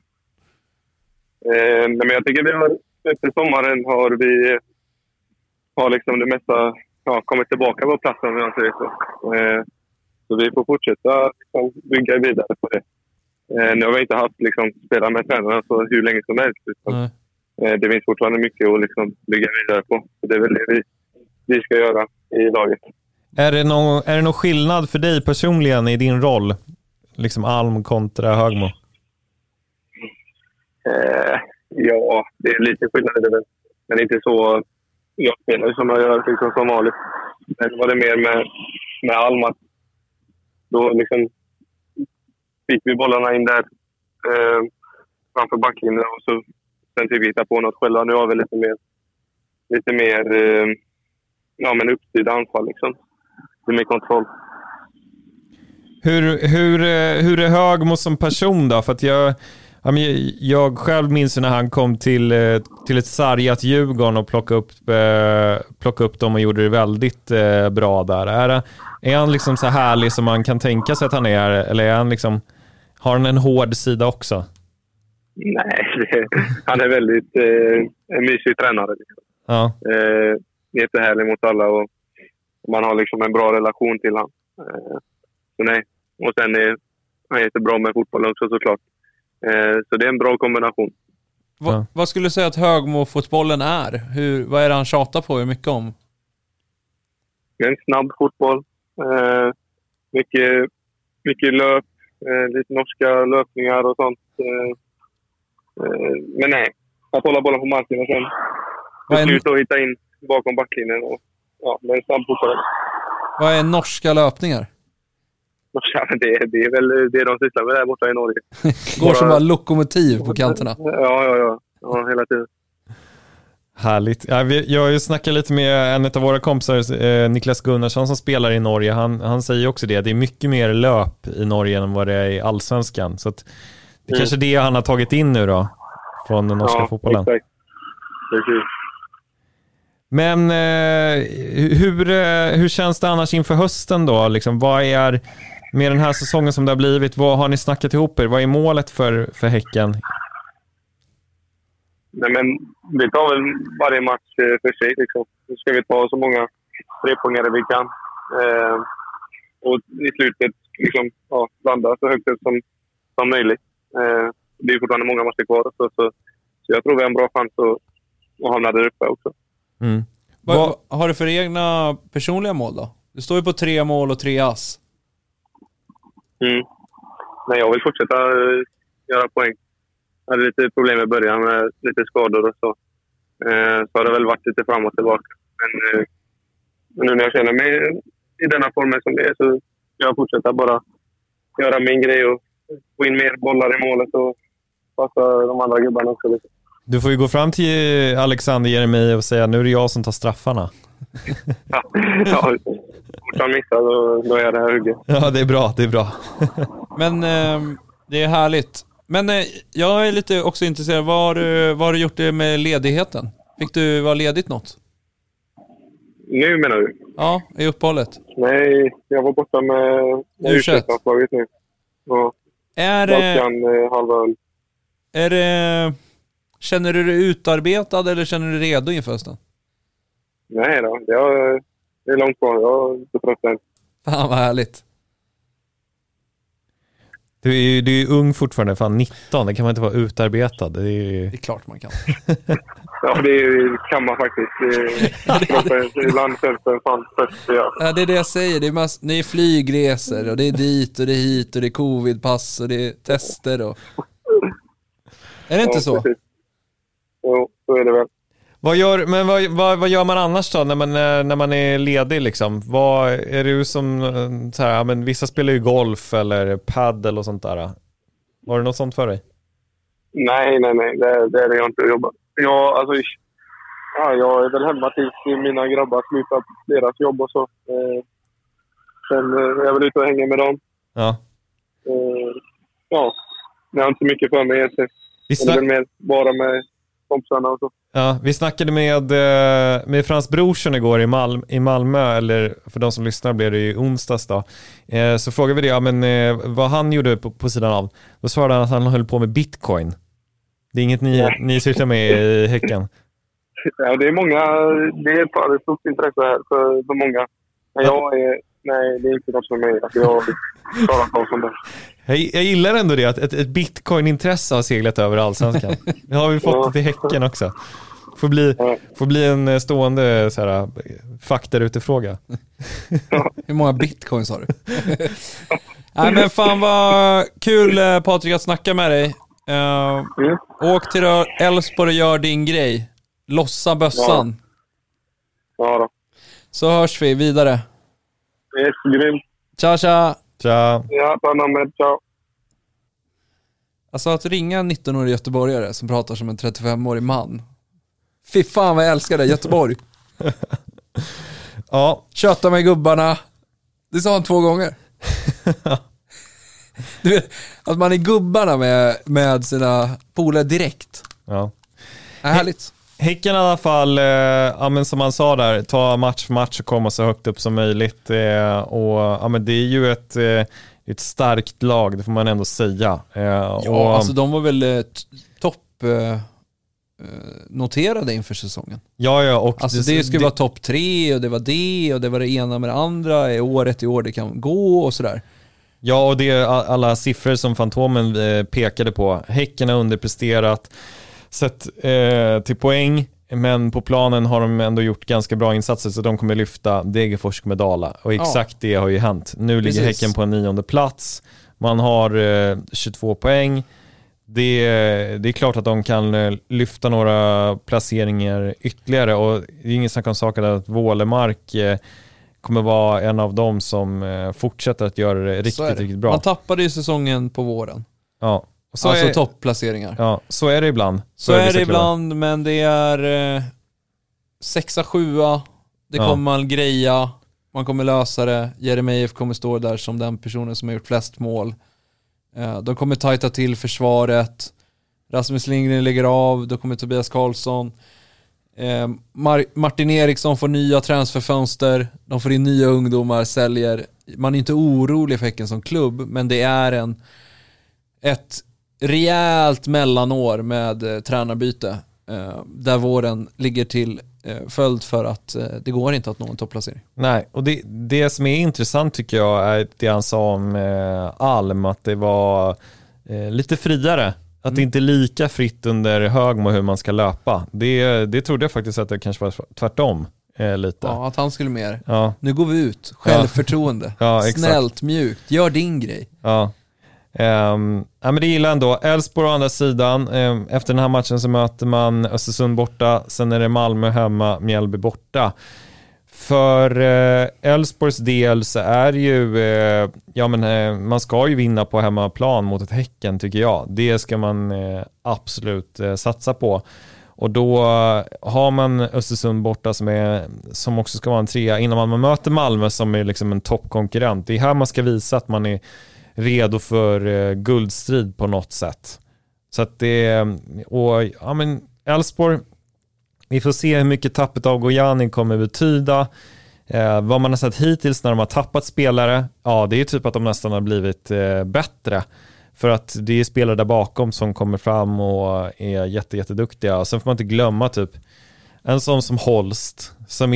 Eh, nej, men jag tycker vi har, efter sommaren har vi har liksom det mesta ja, kommit tillbaka på platsen, om jag säger så. Eh, så vi får fortsätta liksom, bygga vidare på det. Eh, nu har vi inte haft liksom, spela med tränarna så hur länge som helst. Liksom. Eh, det finns fortfarande mycket att liksom, bygga vidare på. Så det är väl det vi, vi ska göra i laget. Är det, någon, är det någon skillnad för dig personligen i din roll? Liksom Alm kontra Högmo? Eh, ja, det är lite skillnad i det väl. Men inte så jag spelar som jag gör liksom, som vanligt. Men var det mer med, med Alm att då liksom fick vi bollarna in där eh, framför backlinjen och så sen fick vi hitta på något själva. Nu har vi lite mer lite mer eh, ja, men uppstyrda anfall liksom. Lite mer kontroll. Hur, hur, hur är Högmo som person då? För att jag, jag själv minns när han kom till, till ett sargat Djurgården och plockade upp, plockade upp dem och gjorde det väldigt bra där. Är, är han liksom så härlig som man kan tänka sig att han är? Eller är han liksom, har han en hård sida också? Nej, det, han är väldigt eh, en mysig tränare. Liksom. Ja. Eh, jättehärlig mot alla och man har liksom en bra relation till han. Eh, så nej. Och sen är han jättebra med fotbollen också såklart. Eh, så det är en bra kombination. Va, Ja. Vad skulle du säga att Högmo-fotbollen är? Hur, vad är det han tjatar på? Hur mycket om? En snabb fotboll. Eh, mycket, mycket löp. Eh, lite norska löpningar och sånt. Eh, eh, men nej. Att hålla bollen på marken och sen Vad är, sluta och hitta in bakom backlinjen. Och, ja, det är en snabb fotboll. vad är norska löpningar? Ja, det, det är väl det de sysslar med där borta i Norge. Går som bara lokomotiv på kanterna. Ja, ja, ja. Ja, hela tiden. Härligt. Ja, vi, jag har ju snackat lite med en av våra kompisar, eh, Niklas Gunnarsson, som spelar i Norge. Han, han säger också det. Det är mycket mer löp i Norge än vad det är i Allsvenskan. Så att det är mm. kanske det han har tagit in nu då från den norska ja, fotbollen. Exakt. Precis. Men eh, hur, eh, hur känns det annars inför hösten då? Liksom, vad är med den här säsongen som det har blivit? Vad har ni snackat ihop er? Vad är målet för, för Häcken? Nej, men vi tar väl varje match för sig. Liksom. Nu ska vi ta så många trepoängare vi kan. Eh, och i slutet liksom, ja, landa så högt upp som, som möjligt. Eh, det är fortfarande många matcher kvar. Så, så, så jag tror vi har en bra chans att, att hamna där uppe också. Mm. Vad har du för egna personliga mål då? Du står ju på tre mål och tre ass. Mm. Nej, jag vill fortsätta uh, göra poäng. Jag hade lite problem i början med lite skador och så. Uh, så har det väl varit lite fram och tillbaka. Men uh, nu när jag känner mig i denna formen som det är så ska jag fortsätta bara göra min grej och få in mer bollar i målet och passa de andra gubbarna också lite. Du får ju gå fram till Alexander Jeremejeff och säga nu är det jag som tar straffarna. ja, ja om han missar då, då är det här hugget. Ja, det är bra, det är bra. Men eh, det är härligt. Men eh, jag är lite också intresserad, vad har, du, vad har du gjort det med ledigheten? Fick du vara ledigt något? Nu menar du? Ja, i uppehållet. Nej, jag var borta med U tjugoett-laget nu. Ja. Är det... eh, halva öl. Är det... Känner du dig utarbetad eller känner du dig redo inför hösten? Nej då, det är, det är långt kvar. Jag är inte trött än. Fan vad härligt. Du är ju du är ung fortfarande, fan nitton, det kan man inte vara utarbetad. Det är, det är klart man kan. Ja, det kan man faktiskt. Det är, ibland känns det fan fett. Ja, det är det jag säger. Det är, mass- det är flygresor och det är dit och det är hit och det är covidpass och det är tester. Och... Är det inte ja, så? Precis. Jo, så är det väl. Vad gör, men vad, vad, vad gör man annars då när man, när man är ledig liksom? Vad är du som så här, men vissa spelar ju golf eller paddel och sånt där. Var det något sånt för dig? Nej, nej, nej. Det, det är det jag inte jobbar. Jag, alltså, ja, jag är väl hemma tills mina grabbar slutar deras jobb och så. Eh, sen är jag väl ute och hänger med dem. Ja. Eh, ja, jag har inte mycket för mig. Vi snack... Det är väl mer bara med kompisarna och så. Ja, vi snackade med, med Frans Brorsson igår i, Mal- i Malmö, eller för de som lyssnar blev det i onsdags då. Eh, så frågade vi det, ja, men, eh, vad han gjorde på, på sidan av. Då svarade han att han höll på med bitcoin. Det är inget ni, ja. ni sysslar med i Häcken? Ja, det är många, det är ett, ett stort intresse här för, för många. Men jag är, nej, det är inte något för mig. Alltså, jag klarar av som det. Jag, jag gillar ändå det, att ett, ett bitcoin-intresse har seglat över allsvenskan. Det har vi fått ja. till Häcken också. Får bli, ja. får bli en stående så här, fakta utifråga. Ja. Hur många bitcoins har du? Nej, men fan vad kul, Patrik, att snacka med dig. Uh, mm. Åk till Elfsborg och gör din grej. Lossa bössan. Ja, ja då. Så hörs vi vidare. Det är grymt. Tja, tja. Tja. Ja, ta namnet, ciao. Alltså att ringa en nitton-årig göteborgare som pratar som en trettiofem-årig man. Fy fan vad jag älskar det, Göteborg. Ja. Köta med gubbarna. Det sa han två gånger. Du vet, att man är gubbarna med, med sina polare direkt. Ja. Är härligt. Häcken i alla fall, eh, ja, men som man sa där, ta match för match och komma så högt upp som möjligt. Eh, och ja, men det är ju ett, eh, ett starkt lag, det får man ändå säga. Eh, ja, och, alltså de var väl eh, topp eh, noterade inför säsongen. Ja, ja. Och alltså det, det skulle det, vara topp tre och det var det och det var det ena med det andra. I året i år det kan gå och sådär. Ja, och det är alla siffror som Fantomen eh, pekade på. Häcken har underpresterat. Sett eh, till poäng, men på planen har de ändå gjort ganska bra insatser, så de kommer lyfta. Degerfors med Dala, och exakt ja. det har ju hänt. Nu ligger Precis. Häcken på en nionde plats. Man har eh, tjugotvå poäng. Det, det är klart att de kan eh, lyfta några placeringar ytterligare, och det är ingen snack om saken att Vålemark eh, kommer vara en av dem som eh, fortsätter att göra det riktigt, det. riktigt bra. Man tappade ju säsongen på våren. Ja. Så alltså är, toppplaceringar. Ja, så är det ibland. Så, så är det ibland, men det är eh, sexa, sjua. Det ja. kommer man greja. Man kommer lösa det. Jeremejeff kommer stå där som den personen som har gjort flest mål. Eh, de kommer tajta till försvaret. Rasmus Lindgren lägger av. Då kommer Tobias Karlsson. Eh, Mar- Martin Eriksson får nya transferfönster. De får in nya ungdomar, säljer. Man är inte orolig för Häcken som klubb, men det är en ett rejält mellanår med eh, tränarbyte eh, där våren ligger till eh, följd för att eh, det går inte att nå en topplacering. Nej, och det, det som är intressant tycker jag är det han sa om eh, Alm, att det var eh, lite friare. Att mm. det inte är lika fritt under Högmo hur man ska löpa. Det, det trodde jag faktiskt att det kanske var tvärtom eh, lite. Ja, att han skulle mer. Ja. Nu går vi ut. Självförtroende. Ja, snällt, mjukt. Gör din grej. Ja. Um, ja, men det gillar ändå. Elfsborg å andra sidan, um, efter den här matchen så möter man Östersund borta, sen är det Malmö hemma, Mjällby borta. För Elfsborgs del så är ju, eh, ja men eh, man ska ju vinna på hemmaplan mot ett Häcken tycker jag. Det ska man eh, absolut eh, satsa på. Och då har man Östersund borta som, är, som också ska vara en trea innan man möter Malmö som är liksom en toppkonkurrent. Det är här man ska visa att man är redo för eh, guldstrid på något sätt. Så att det, och ja men Elfsborg, vi får se hur mycket tappet av Gojani kommer betyda. Eh, vad man har sett hittills när de har tappat spelare, ja det är typ att de nästan har blivit eh, bättre. För att det är spelare där bakom som kommer fram och är jätte, jätteduktiga. Sen får man inte glömma typ en sån som Holst som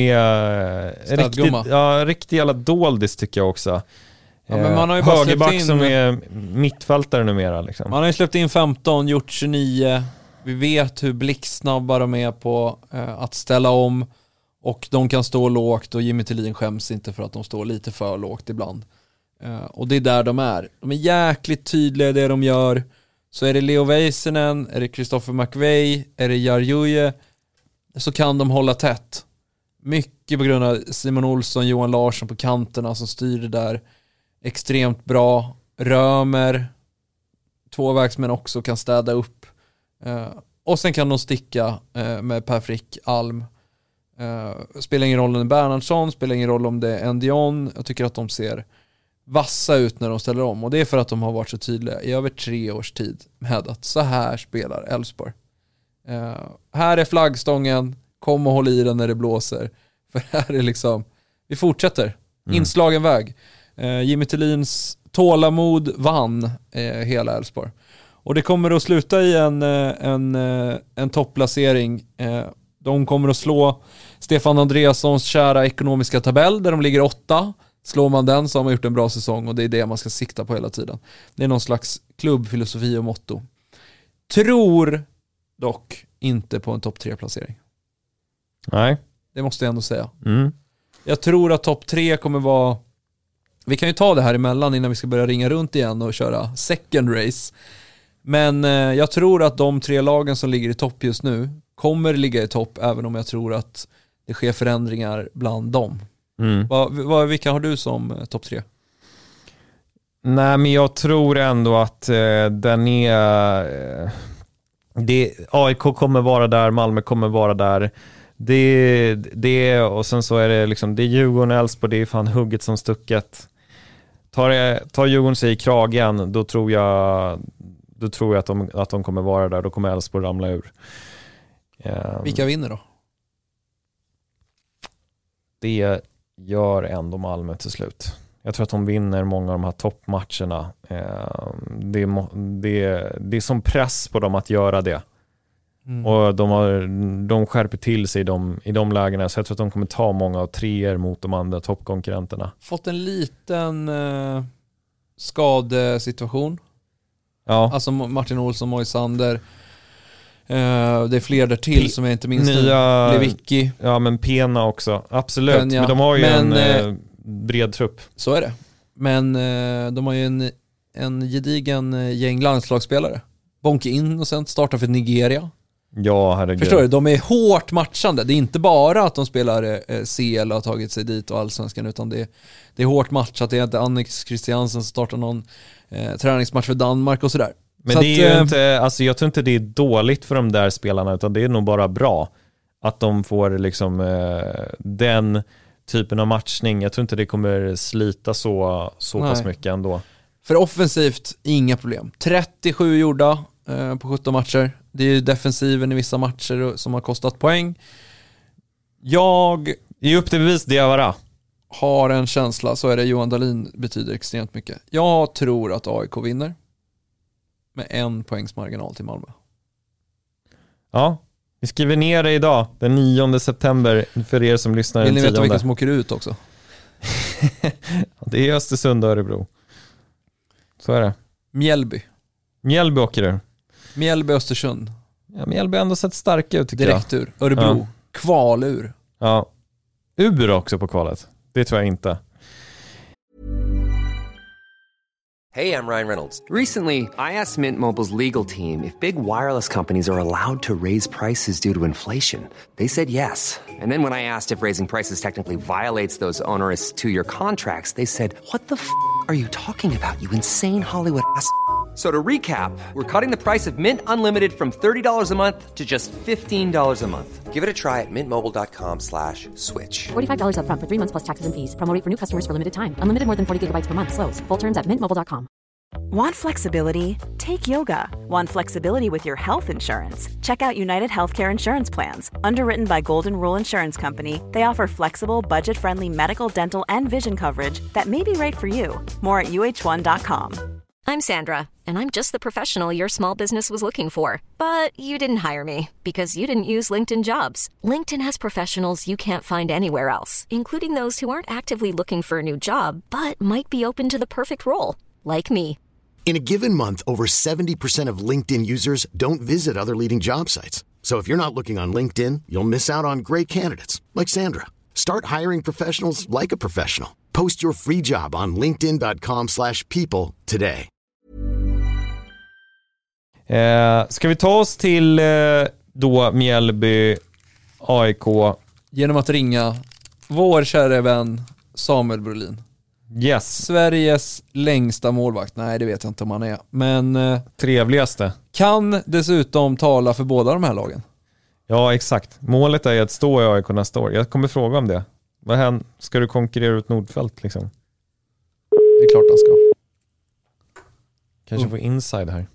är riktigt, ja, riktigt jävla doldis tycker jag också. Ja, men man har ju bara Högerback in, som är mittfältare numera. Liksom. Man har ju släppt in femton, gjort tjugonio. Vi vet hur blixtsnabba de är på eh, att ställa om. Och de kan stå lågt och Jimmy Tillin skäms inte för att de står lite för lågt ibland. Uh, och det är där de är. De är jäkligt tydliga i det de gör. Så är det Leo Väisänen, är det Christopher McVey, är det Jarjuje, så kan de hålla tätt. Mycket på grund av Simon Olsson, Johan Larsson på kanterna som styr det där extremt bra. Römer, tvåvägsmän också kan städa upp. Uh, och sen kan de sticka uh, med Per Frick, Alm. Uh, spelar ingen roll om det är Bernhardsson, spelar ingen roll om det är Endion. Jag tycker att de ser vassa ut när de ställer om. Och det är för att de har varit så tydliga i över tre års tid med att så här spelar Elfsborg. Uh, här är flaggstången, kom och håll i den när det blåser. För här är liksom, vi fortsätter. Mm. Inslagen väg. Uh, Jimmy Tillins tålamod vann uh, hela Elfsborg. Och det kommer att sluta i en, en, en topplacering. De kommer att slå Stefan Andreassons kära ekonomiska tabell där de ligger åtta. Slår man den så har man gjort en bra säsong och det är det man ska sikta på hela tiden. Det är någon slags klubbfilosofi och motto. Tror dock inte på en topp tre-placering. Nej. Det måste jag ändå säga. Mm. Jag tror att topp tre kommer vara... Vi kan ju ta det här emellan innan vi ska börja ringa runt igen och köra second race. Men eh, jag tror att de tre lagen som ligger i topp just nu kommer ligga i topp, även om jag tror att det sker förändringar bland dem. Mm. Vad, vad, vilka har du som eh, topp tre? Nej, men jag tror ändå att eh, den är... Eh, det, A I K kommer vara där, Malmö kommer vara där. Det, det, och sen så är det liksom, det är Djurgården och Elfsborg, det är fan hugget som stucket. Tar, det, tar Djurgården sig i kragen, då tror jag... Då tror jag att de, att de kommer vara där. Då kommer Elfsborg ramla ur. Um, Vilka vinner då? Det gör ändå Malmö till slut. Jag tror att de vinner många av de här toppmatcherna. Um, det, är, det, det är som press på dem att göra det. Mm. Och de, har, de skärper till sig i de, i de lägena. Så jag tror att de kommer ta många av treor mot de andra toppkonkurrenterna. Fått en liten uh, skadesituation. Ja. Alltså Martin Olsson, Moisander. Uh, det är fler där till P- som jag inte minns nya, nu. Lewicki. Ja, men Pena också. Absolut. Penja. Men de har ju men, en eh, bred trupp. Så är det. Men uh, de har ju en, en gedigen gäng landslagsspelare. Bonke Innocent startar för Nigeria. Ja, herregud. Förstår du? De är hårt matchande. Det är inte bara att de spelar eh, C L och har tagit sig dit och allsvenskan, utan det, det är hårt matchat. Det är inte Annex Christiansen som startar någon eh, träningsmatch för Danmark och sådär. Men så det är att, ju eh, inte, alltså jag tror inte det är dåligt för de där spelarna, utan det är nog bara bra att de får liksom eh, den typen av matchning. Jag tror inte det kommer slita så, så pass mycket ändå. För offensivt, inga problem. trettiosju gjorda eh, på sjutton matcher. Det är ju defensiven i vissa matcher som har kostat poäng. Jag är upp till bevis, Diawara. Har en känsla, så är det Johan Dahlin betyder extremt mycket. Jag tror att A I K vinner med en poängs marginal till Malmö. Ja, vi skriver ner det idag, den nionde september, för er som lyssnar. Vill ni veta vilka som åker ut också? Det är Östersund och Örebro. Så är det. Mjällby. Mjällby åker du. Mjällby, Östersund. Ja, Mjällby har ändå sett starka ut tycker Direkt jag. ur. Örebro. Ja. Kvalur. Ja. Ur också på kvalet. Det tror jag inte. Hey, I'm Ryan Reynolds. Recently, I asked Mint Mobile's legal team if big wireless companies are allowed to raise prices due to inflation. They said yes. And then when I asked if raising prices technically violates those onerous two-year contracts, they said, what the f*** are you talking about, you insane Hollywood ass f- So to recap, we're cutting the price of Mint Unlimited from thirty dollars a month to just fifteen dollars a month. Give it a try at mintmobile.com slash switch. forty-five dollars up front for three months plus taxes and fees. Promo rate for new customers for limited time. Unlimited more than forty gigabytes per month. Slows full terms at mint mobile dot com. Want flexibility? Take yoga. Want flexibility with your health insurance? Check out United Healthcare Insurance Plans. Underwritten by Golden Rule Insurance Company, they offer flexible, budget-friendly medical, dental, and vision coverage that may be right for you. More at U H one dot com. I'm Sandra, and I'm just the professional your small business was looking for. But you didn't hire me because you didn't use LinkedIn Jobs. LinkedIn has professionals you can't find anywhere else, including those who aren't actively looking for a new job, but might be open to the perfect role, like me. In a given month, over seventy percent of LinkedIn users don't visit other leading job sites. So if you're not looking on LinkedIn, you'll miss out on great candidates like Sandra. Start hiring professionals like a professional. Post your free job on linkedin dot com slash people today. Eh, ska vi ta oss till eh, då Mjällby A I K? Genom att ringa vår kära vän Samuel Brolin. Yes. Sveriges längsta målvakt. Nej, det vet jag inte om han är. Men eh, trevligaste. Kan dessutom tala för båda de här lagen. Ja, exakt. Målet är att stå i A I K nästa år. Jag kommer fråga om det. Vad händer? Ska du konkurrera ut Nordfält liksom? Det är klart han ska. Kanske få inside här.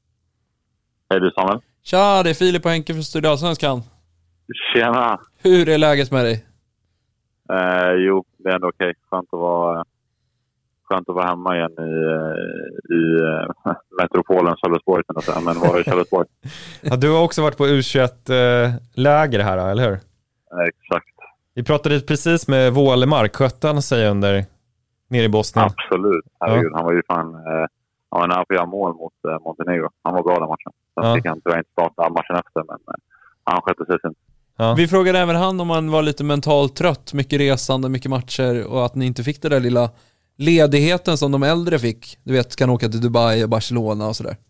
Hej du Samuel. Tja, det är Filip och Henke från Studio Allsvenskan. Tjena. Hur är läget med dig? Eh, jo, det är ändå okej. Skönt att vara, skönt att vara hemma igen i, i metropolen Sölvesborg. Men var är Sölvesborg? Ja, du har också varit på U tjugoett-läger här, eller hur? Eh, exakt. Vi pratade precis med Wålemark, skötte sig under nere i Bosnien. Absolut. Herregud, ja. Han var ju fan... Eh, han var nära på att göra mål mot eh, Montenegro. Han var bra den matchen. Sen ja. fick han tyvärr inte starta matchen efter, men eh, han skötte sig sin. Ja. Vi frågade även han om han var lite mentalt trött, mycket resande, mycket matcher och att ni inte fick den där lilla ledigheten som de äldre fick. Du vet, kan åka till Dubai och Barcelona och sådär.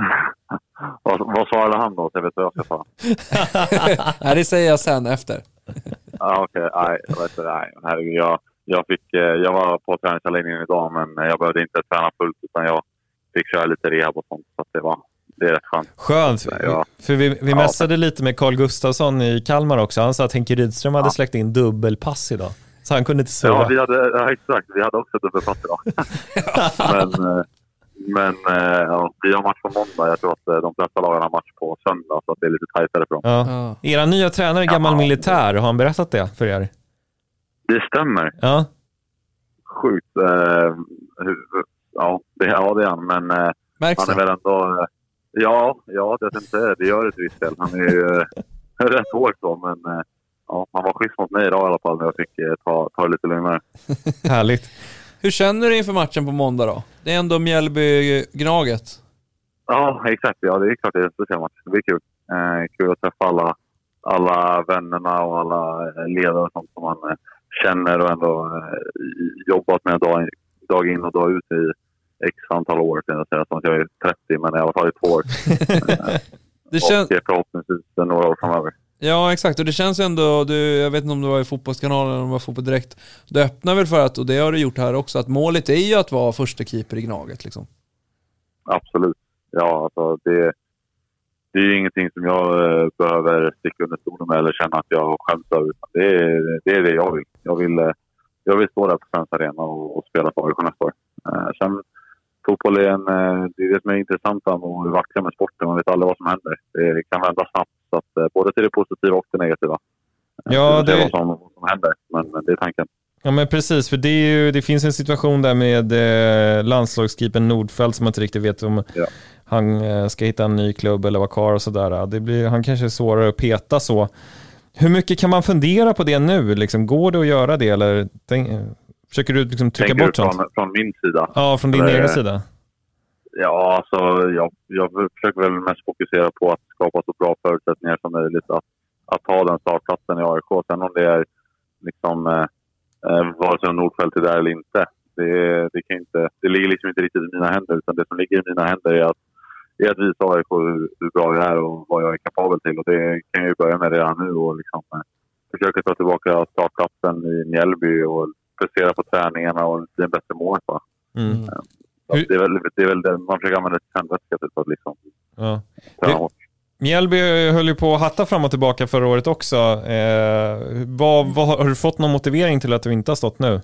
vad, vad svarade han då? Så jag vet vad jag ska ta. Nej, det säger jag sen efter. Ja, okej. Okay. Nej, jag vet inte. Nej, herregud, jag, jag, fick, jag var på träningsanläggningen idag, men jag behövde inte träna fullt utan jag fick köra lite rehab och sånt. Så att det var... Det är rätt skönt. Skönt, ja. för vi, vi mässade ja. lite med Carl Gustafsson i Kalmar också. Han sa att Henke Rydström hade ja. släckt in dubbelpass idag. Så han kunde inte surra. Ja, vi hade, ja, exakt. Vi hade också dubbelpass idag. men men ja, vi har match på måndag. Jag tror att de flesta lagarna har match på söndag. Så att det är lite tajtare för dem. Ja. Ja. Era nya tränare är gammal ja. militär. Har han berättat det för er? Det stämmer. Ja. Sjukt. Uh, ja, det, ja, det är han. Men uh, han är väl ändå... Ja, ja, jag tänkte säga det. Det gör det till viss del. Han är ju äh, rätt hård så, men äh, ja, han var schysst mot mig idag i alla fall när jag fick äh, ta, ta det lite lugnare. Härligt. Hur känner du inför matchen på måndag då? Det är ändå Mjällby-Gnaget. Ja, exakt. Ja, det är klart det är en speciell match. Det blir kul. Eh, kul att träffa alla, alla vännerna och alla ledare och sånt som man äh, känner och ändå äh, jobbat med dag, dag in och dag ut i x antal år sedan. Jag som att jag är trettio, men i alla fall i två år. det kän... Och förhoppningsvis några år framöver. Ja, exakt. Och det känns ändå, du, jag vet inte om du var i Fotbollskanalen eller om du var Fotboll Direkt. Du öppnar väl för att, och det har du gjort här också, att målet är ju att vara första keeper i Gnaget liksom. Absolut. Ja, alltså det, det är ju ingenting som jag eh, behöver sticka under stolen med eller känna att jag skäms över. Det är, det är det jag vill. Jag vill, eh, jag vill stå där på Friends Arena och, och spela för A I K nästa år. Eh, sen fotboll är en, det är det som är intressant och det vackra med sporten. Man vet aldrig vad som händer. Det kan vända snabbt. Så att, både till det positiva och det negativa. Ja, det... det är vad som, vad som händer. Men, men det är tanken. Ja, men precis. För det, är ju, det finns en situation där med eh, landslagskeepern Nordfält som man inte riktigt vet om ja. han eh, ska hitta en ny klubb eller vara kvar och sådär. Det blir, han kanske är svårare att peta så. Hur mycket kan man fundera på det nu? Liksom, går det att göra det? Eller tänk, försöker du liksom trycka Tänker bort du från, sånt? Från min sida? Ja, från din egen sida. Ja, alltså jag, jag försöker väl mest fokusera på att skapa så bra förutsättningar som möjligt att, att ta den startplatsen i A I K. Sen om det är liksom eh, vare sig Nordfält är där eller inte, Det, det, kan inte, det ligger liksom inte riktigt i mina händer, utan det som ligger i mina händer är att, är att visa A I K hur, hur bra jag är och vad jag är kapabel till. Och det kan jag ju börja med redan nu och liksom, eh, försöka ta tillbaka startplatsen i Mjällby och prestera på träningarna och bli en bättre mål. Mm. Eh, det, är väl, det är väl det man försöker använda till tändvätska för att liksom, ja. Det, Mjällby höll ju på att hatta fram och tillbaka förra året också. Eh, vad, vad, har du fått någon motivering till att du inte har stått nu?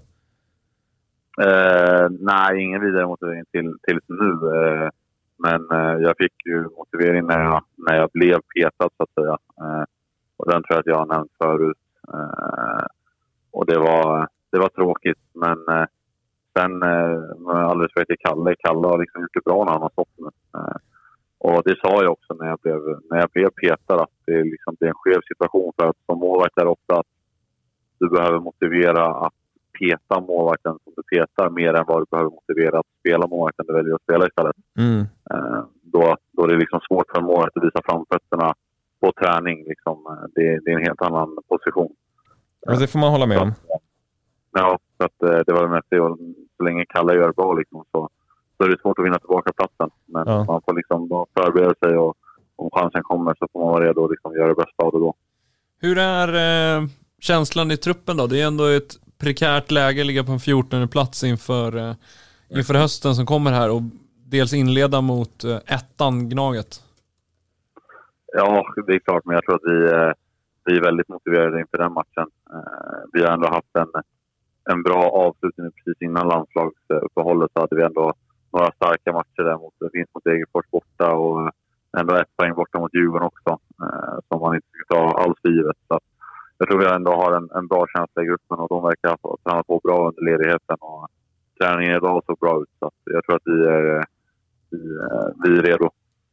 Eh, nej, ingen vidare motivering till, till nu. Eh, men eh, jag fick ju motivering när jag, när jag blev petad, så att säga. Eh, och den tror jag att jag har nämnt förut. Eh, och det var, det var tråkigt, men eh, sen eh, alldeles för att jag Kalle. Kalle har liksom gjort det bra när han har stått nu. Eh, och det sa jag också när jag blev, när jag blev petad, att det är, liksom, det är en skev situation, för att som målvakt är ofta att du behöver motivera att peta målvakten som du petar mer än vad du behöver motivera att spela målvakten du väljer att spela istället. Mm. Eh, då, då är det liksom svårt för målvakten att visa framfötterna på träning. Liksom. Det, det är en helt annan position. Och det får man hålla med om. Ja, så att, eh, det var det mest det. Och så länge Kalle gör bra liksom, så, så är det svårt att vinna tillbaka platsen. Men ja. Man får liksom förbereda sig, och om chansen kommer så får man vara redo och liksom göra det bästa av det då. Hur är eh, känslan i truppen då? Det är ändå ett prekärt läge, ligga på en fjortonde plats inför, eh, inför hösten som kommer här, och dels inleda mot eh, ettan Gnaget. Ja, det är klart, men jag tror att vi, eh, vi är väldigt motiverade inför den matchen. Eh, vi har ändå haft en, en bra avslutning precis innan landslagsuppehållet, så hade vi ändå några starka matcher där mot, finns mot Degerfors borta och ändå ett poäng borta mot Djurgården också, eh, som man inte ska ta alls för givet. Så jag tror vi ändå har en, en bra känsla i gruppen, och de verkar ha tränat på bra under ledigheten, och träningen idag såg bra ut. Så jag tror att vi är, vi, vi är redo.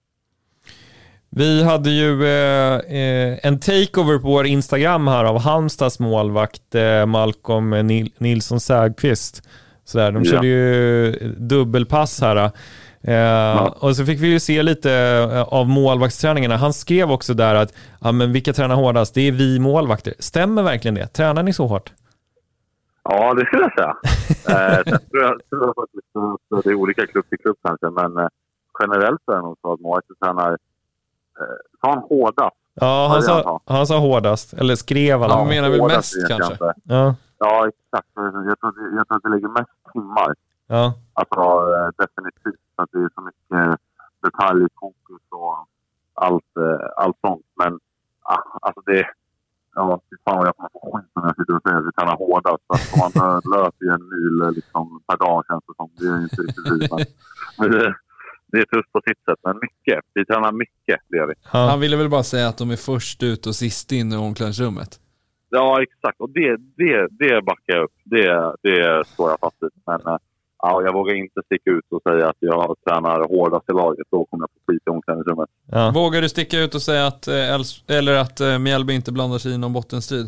Vi hade ju eh, en takeover på vår Instagram här av Halmstads målvakt eh, Malcolm Nil- Nilsson Sägqvist. Så där, de körde ja. ju dubbelpass här. Eh, ja. Och så fick vi ju se lite av målvaktsträningarna. Han skrev också där att ja, men vilka tränar hårdast? Det är vi målvakter. Stämmer verkligen det? Tränar ni så hårt? Ja, det skulle jag säga. eh, jag tror jag, tror jag faktiskt att det är olika klubb till klubb kanske, men eh, generellt är det nog så att målvakter tränar eh, så han hårdast. Ja, han sa, han sa hårdast. Eller skrev alla. Han menar väl mest kanske? kanske. Ja. Ja, exakt. Jag tror, jag tror att det ligger mest timmar. Ja. Alltså definitivt, att det är så mycket detaljfokus och allt, allt sånt. Men alltså det, ja, fan vad jag kommer få skit när jag sitter och säger att vi tränar hårdast. Så att man löper ju en mil liksom, per dag, känns det som. Det är inte riktigt vi, men det, det är tufft på sitt sätt, men mycket. Vi tränar mycket, det gör vi. Ja. Han ville väl bara säga att de är först ut och sist in i omklädningsrummet. Ja, exakt. Och det, det, det backar jag upp. Det, det står jag fast i. Men ja, jag vågar inte sticka ut och säga att jag tränar hårdast i laget. Då kommer jag få skit i omklädningsrummet. Ja. Vågar du sticka ut och säga att, eller att Mjällby inte blandar sig i någon bottenstrid?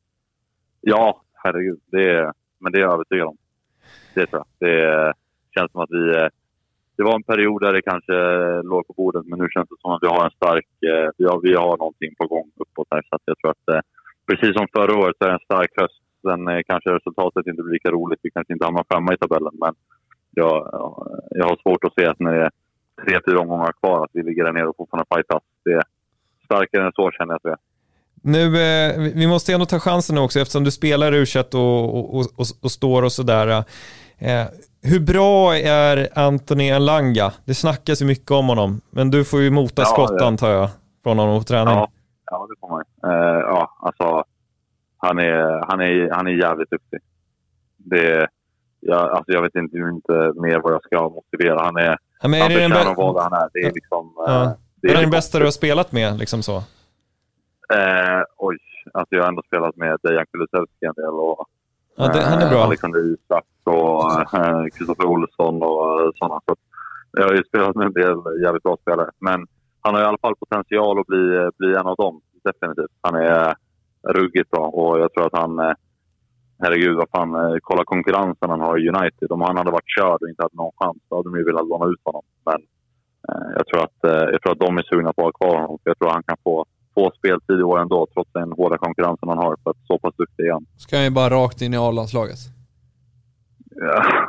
Ja, herregud. Det, men det är jag övertygad om. Det tror jag. Det känns som att vi... Det var en period där det kanske låg på bordet, men nu känns det som att vi har en stark... Vi har, vi har någonting på gång uppåt här, så att jag tror att precis som förra året så är det en stark höst. Sen kanske resultatet inte blir lika roligt. Vi kanske inte hamnar femma i tabellen, men jag, jag har svårt att se att när det är tre, fyra omgångar kvar att vi ligger där nere och fortfarande fightas. Det är starkare än så, känner jag att det är. Nu, eh, vi måste ändå ta chansen nu också, eftersom du spelar U tjugoett och, och, och, och, och står och sådär. Eh, hur bra är Anthony Elanga? Det snackas ju mycket om honom, men du får ju mota ja, skott, antar jag, från honom på träning. Ja, ja det får man. Eh, ja, alltså han är, han är, han är jävligt duktig. Det, jag, alltså, jag vet inte, inte mer vad jag ska motivera. Han är, ja, men är han det den bä- vad han är. Det är liksom... Ja. Eh, det är det är den bästa du har spelat med, liksom så? Eh, oj, alltså jag har ändå spelat med Dejan Kulusevski en del och ja, det, han är bra. Alexander Isak och Kristoffer eh, Olsson och eh, sådana. Så jag har ju spelat med en del jävligt bra spelare. Men han har i alla fall potential att bli, bli en av dem, definitivt. Han är ruggigt bra och jag tror att han, eh, herregud vad fan, eh, kolla konkurrensen han har i United. Om han hade varit körd och inte hade någon chans, då hade de ju velat låna ut honom. Men eh, jag, tror att, eh, jag tror att de är sugna på att ha kvar honom. Jag tror att han kan få få speltid i år ändå, trots den hårda konkurrensen han har, för att så pass duktig igen. Ska han ju bara rakt in i A-landslaget? Ja,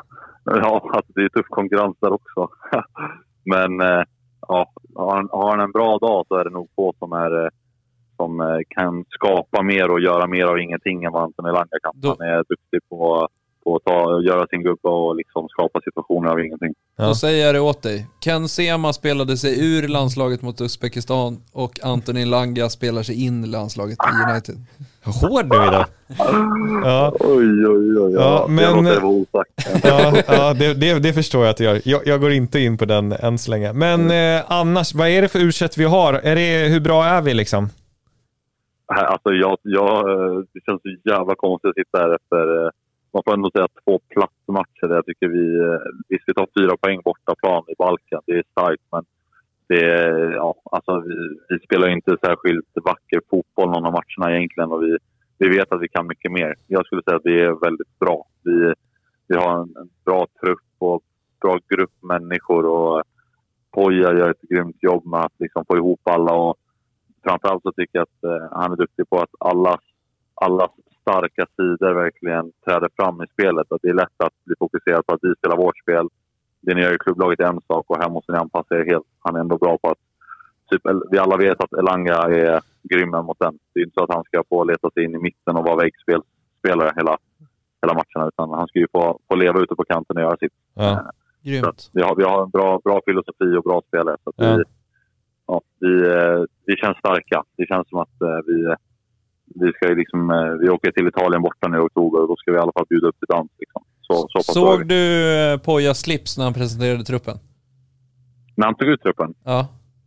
Ja, alltså det är tuff konkurrens där också. Men eh, ja, har han, har han en bra dag så är det nog få som, är, eh, som eh, kan skapa mer och göra mer av ingenting än vad Anton Elanga kan. Då... Han är duktig på, på att ta, göra sin gubbe och liksom skapa situationer av ingenting. Ja. Då säger jag det åt dig. Ken Sema spelade sig ur landslaget mot Uzbekistan och Anton Elanga spelar sig in i landslaget i United. Hård nu idag. Ja. Oj, oj, oj. Ja, ja, men, det var osagt. ja, ja det, det, det förstår jag att jag gör. Jag, jag går inte in på den än så länge. Men eh, annars, vad är det för ursätt vi har? Är det, hur bra är vi liksom? Alltså, jag, jag, det känns så jävla konstigt att sitta här efter... Man får ändå säga två platsmatcher där jag tycker vi... Visst, vi tar fyra poäng bortaplan i Balkan. Det är starkt, men... Det, ja, alltså vi, vi spelar inte särskilt vacker fotboll någon av matcherna egentligen och vi, vi vet att vi kan mycket mer. Jag skulle säga att det är väldigt bra. Vi, vi har en, en bra trupp och bra grupp människor och Poja gör ett grymt jobb med att liksom få ihop alla och framförallt så tycker jag att eh, han är duktig på att allas, allas starka sidor verkligen träder fram i spelet. Att det är lätt att bli fokuserad på att vi spelar vårt spel. Det ni gör i klubblaget är en sak och här måste ni anpassa er helt. Han är ändå bra på att... Typ, vi alla vet att Elanga är grym mot den. Det är inte så att han ska få leta sig in i mitten och vara väggspelare hela, hela matcherna. Utan han ska ju få, få leva ute på kanten och göra sitt. Ja. Grymt. Så vi, har, vi har en bra, bra filosofi och bra spelare. Så att Ja. vi, ja, vi, vi känns starka. Det känns som att vi... Vi, ska ju liksom, vi åker till Italien borta nu i oktober och då ska vi i alla fall bjuda upp till dans. Liksom. Så, så Såg du Poja slips när han presenterade truppen? När han tog ut truppen? Ja.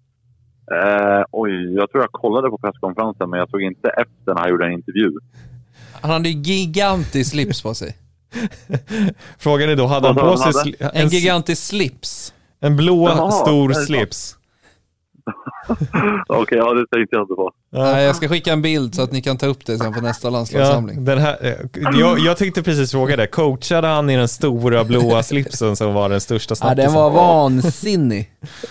Eh, oj, jag tror jag kollade på presskonferensen men jag såg inte efter när han gjorde en intervju. Han hade en gigantisk slips på sig. Frågan är då, hade han på sig sli- en gigantisk slips? En blå Jaha, stor slips. Okej, okay, ja det tänkte jag inte på. Nej, jag ska skicka en bild så att ni kan ta upp det sen på nästa landslagssamling. Ja, den här, jag, jag tänkte precis fråga det. Coachade han i den stora blåa slipsen som var den största snackisen? Ja, den var vansinnig.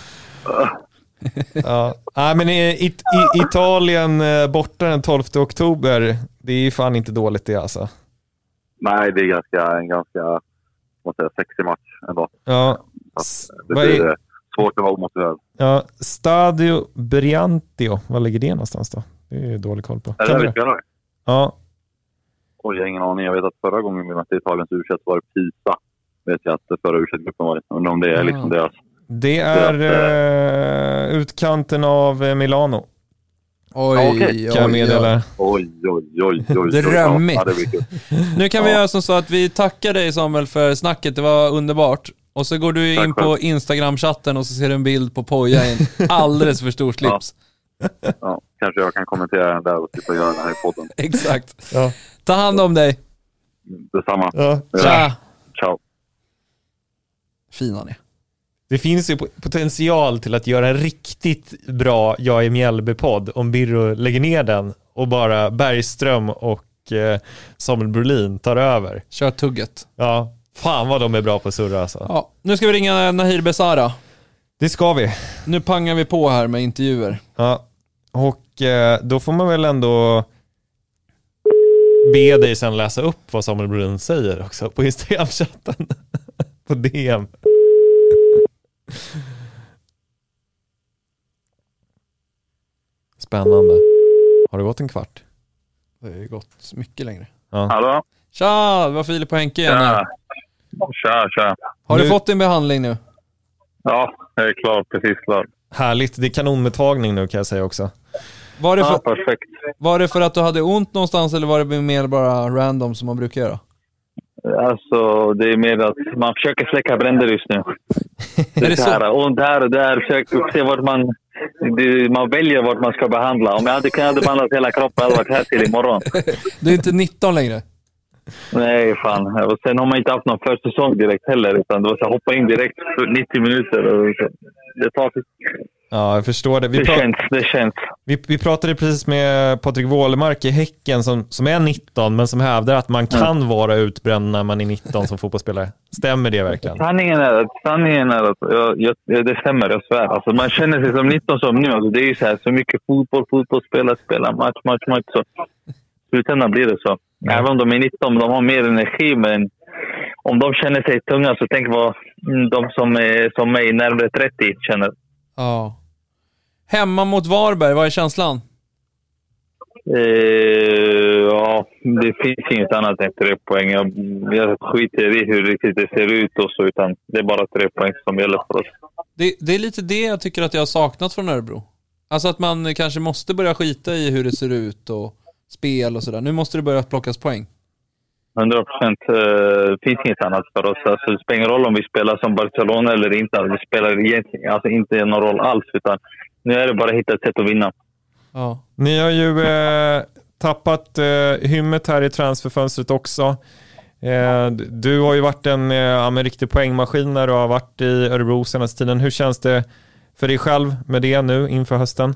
Ja, nej, men i, i, i Italien borta den tolfte oktober, det är ju fan inte dåligt det alltså. Nej, det är ganska, en ganska måste säga, sexig match ändå. Ja. Det blir är... svårt att vara omotiverad. Ja, Stadio Briantio, vad ligger det någonstans då? Det är ju dålig koll på. Är det där vi spelar? Ja. Oj, jag har ingen aning. Jag vet att förra gången vi mötte Italiens U tjugoett var det Pisa. Vet jag att förra U tjugoett-gruppen var det. Undrar om det är liksom deras... Det är deras, äh, utkanten av Milano. Oj, ja, okay. oj, kan jag meddela. Oj, oj, oj, oj, oj. Drömmigt. Ja, det blir kul. Nu kan vi göra som så att vi tackar dig Samuel för snacket. Det var underbart. Och så går du in på Instagram-chatten och så ser du en bild på Poja i en alldeles för stor slips. Ja. Ja, kanske jag kan kommentera den där och slippa göra den här i podden. Exakt. Ja. Ta hand om dig. Detsamma. Ja. Tja. Ciao. Fin han är. Det finns ju potential till att göra en riktigt bra Jag är Mjällby-podd om Birro lägger ner den och bara Bergström och eh, Samuel Brolin tar över. Kör tugget. Ja. Fan vad de är bra på att surra alltså. Ja, nu ska vi ringa Nahir Besara. Det ska vi. Nu pangar vi på här med intervjuer. Ja, och eh, då får man väl ändå be dig sen läsa upp vad Samuel Brun säger också på Instagram-chatten. På D M. Spännande. Har det gått en kvart? Det har gått mycket längre. Ja. Hallå? Tja, det var Filip och Henke igen här. Tja, tja. Har Nu- du fått din behandling nu? Ja, jag är klar. Precis klar. Härligt, det är kanonmottagning nu kan jag säga också. Var det, för, Ja, perfekt. var det för att du hade ont någonstans eller var det mer bara random som man brukar göra? Alltså, det är mer att man försöker släcka bränder just nu. Det är, Är det så här, ont där och där. Försöker se vart man... Det, man väljer vart man ska behandla. Om jag hade kunnat behandla hela kroppen hade jag varit här till imorgon. Du är inte nitton längre? Nej, fan. Och sen har man inte haft någon försäsong direkt heller. Utan det var så att hoppa in direkt för nittio minuter. Och så. Det tar för... Ja, jag förstår det. Vi, Det pra- känns, det känns. vi, vi pratade precis med Patrik Wålemark i Häcken som, som är nitton men som hävdar att man kan vara utbränd när man är nitton som fotbollsspelare. Stämmer det verkligen? Sanningen är att, sanningen är att jag, jag, det stämmer, jag svär. Alltså, man känner sig som nitton som nu. Alltså, det är ju så här, så mycket fotboll, fotboll, spela, spela, match, match, match. Så slutändan blir det så. Även om de är nitton, de har mer energi, men om de känner sig tunga så tänk vad de som är som mig närmare trettio känner. Ja. Hemma mot Varberg, vad är känslan? Eh, ja, det finns inget annat än tre poäng. Jag, jag skiter i hur riktigt det ser ut och så, utan det är bara tre poäng som gäller för oss. Det, det är lite det jag tycker att jag har saknat från Örebro. Alltså att man kanske måste börja skita i hur det ser ut och spel och sådär. Nu måste det börja plockas poäng. hundra procent uh, finns inget annat för oss. Alltså, det spelar ingen roll om vi spelar som Barcelona eller inte. Det spelar egentligen alltså, inte någon roll alls, utan nu är det bara att hitta ett sätt att vinna. Ja. Ni har ju eh, tappat eh, hymmet här i transferfönstret också. Eh, du har ju varit en, eh, en riktig poängmaskin när du har varit i Örebro senaste tiden. Hur känns det för dig själv med det nu inför hösten?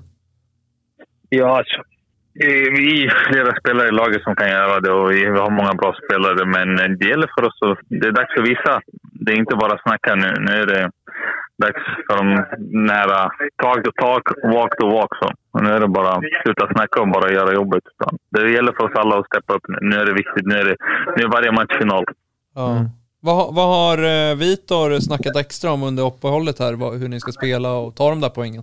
Ja, alltså, vi är flera spelare i laget som kan göra det och vi har många bra spelare, men det gäller för oss att, det är dags att visa. Det är inte bara snacka nu. Nu är det dags för de nära talk to talk, walk to walk. Så. Och nu är det bara sluta snacka och bara göra jobbet. Det gäller för oss alla att steppa upp. Nu är det viktigt. Nu är, det, nu är varje match final. Ja. Mm. Vad, vad har Vitor snackat extra om under uppehållet här? Vad, hur ni ska spela och ta de där poängen?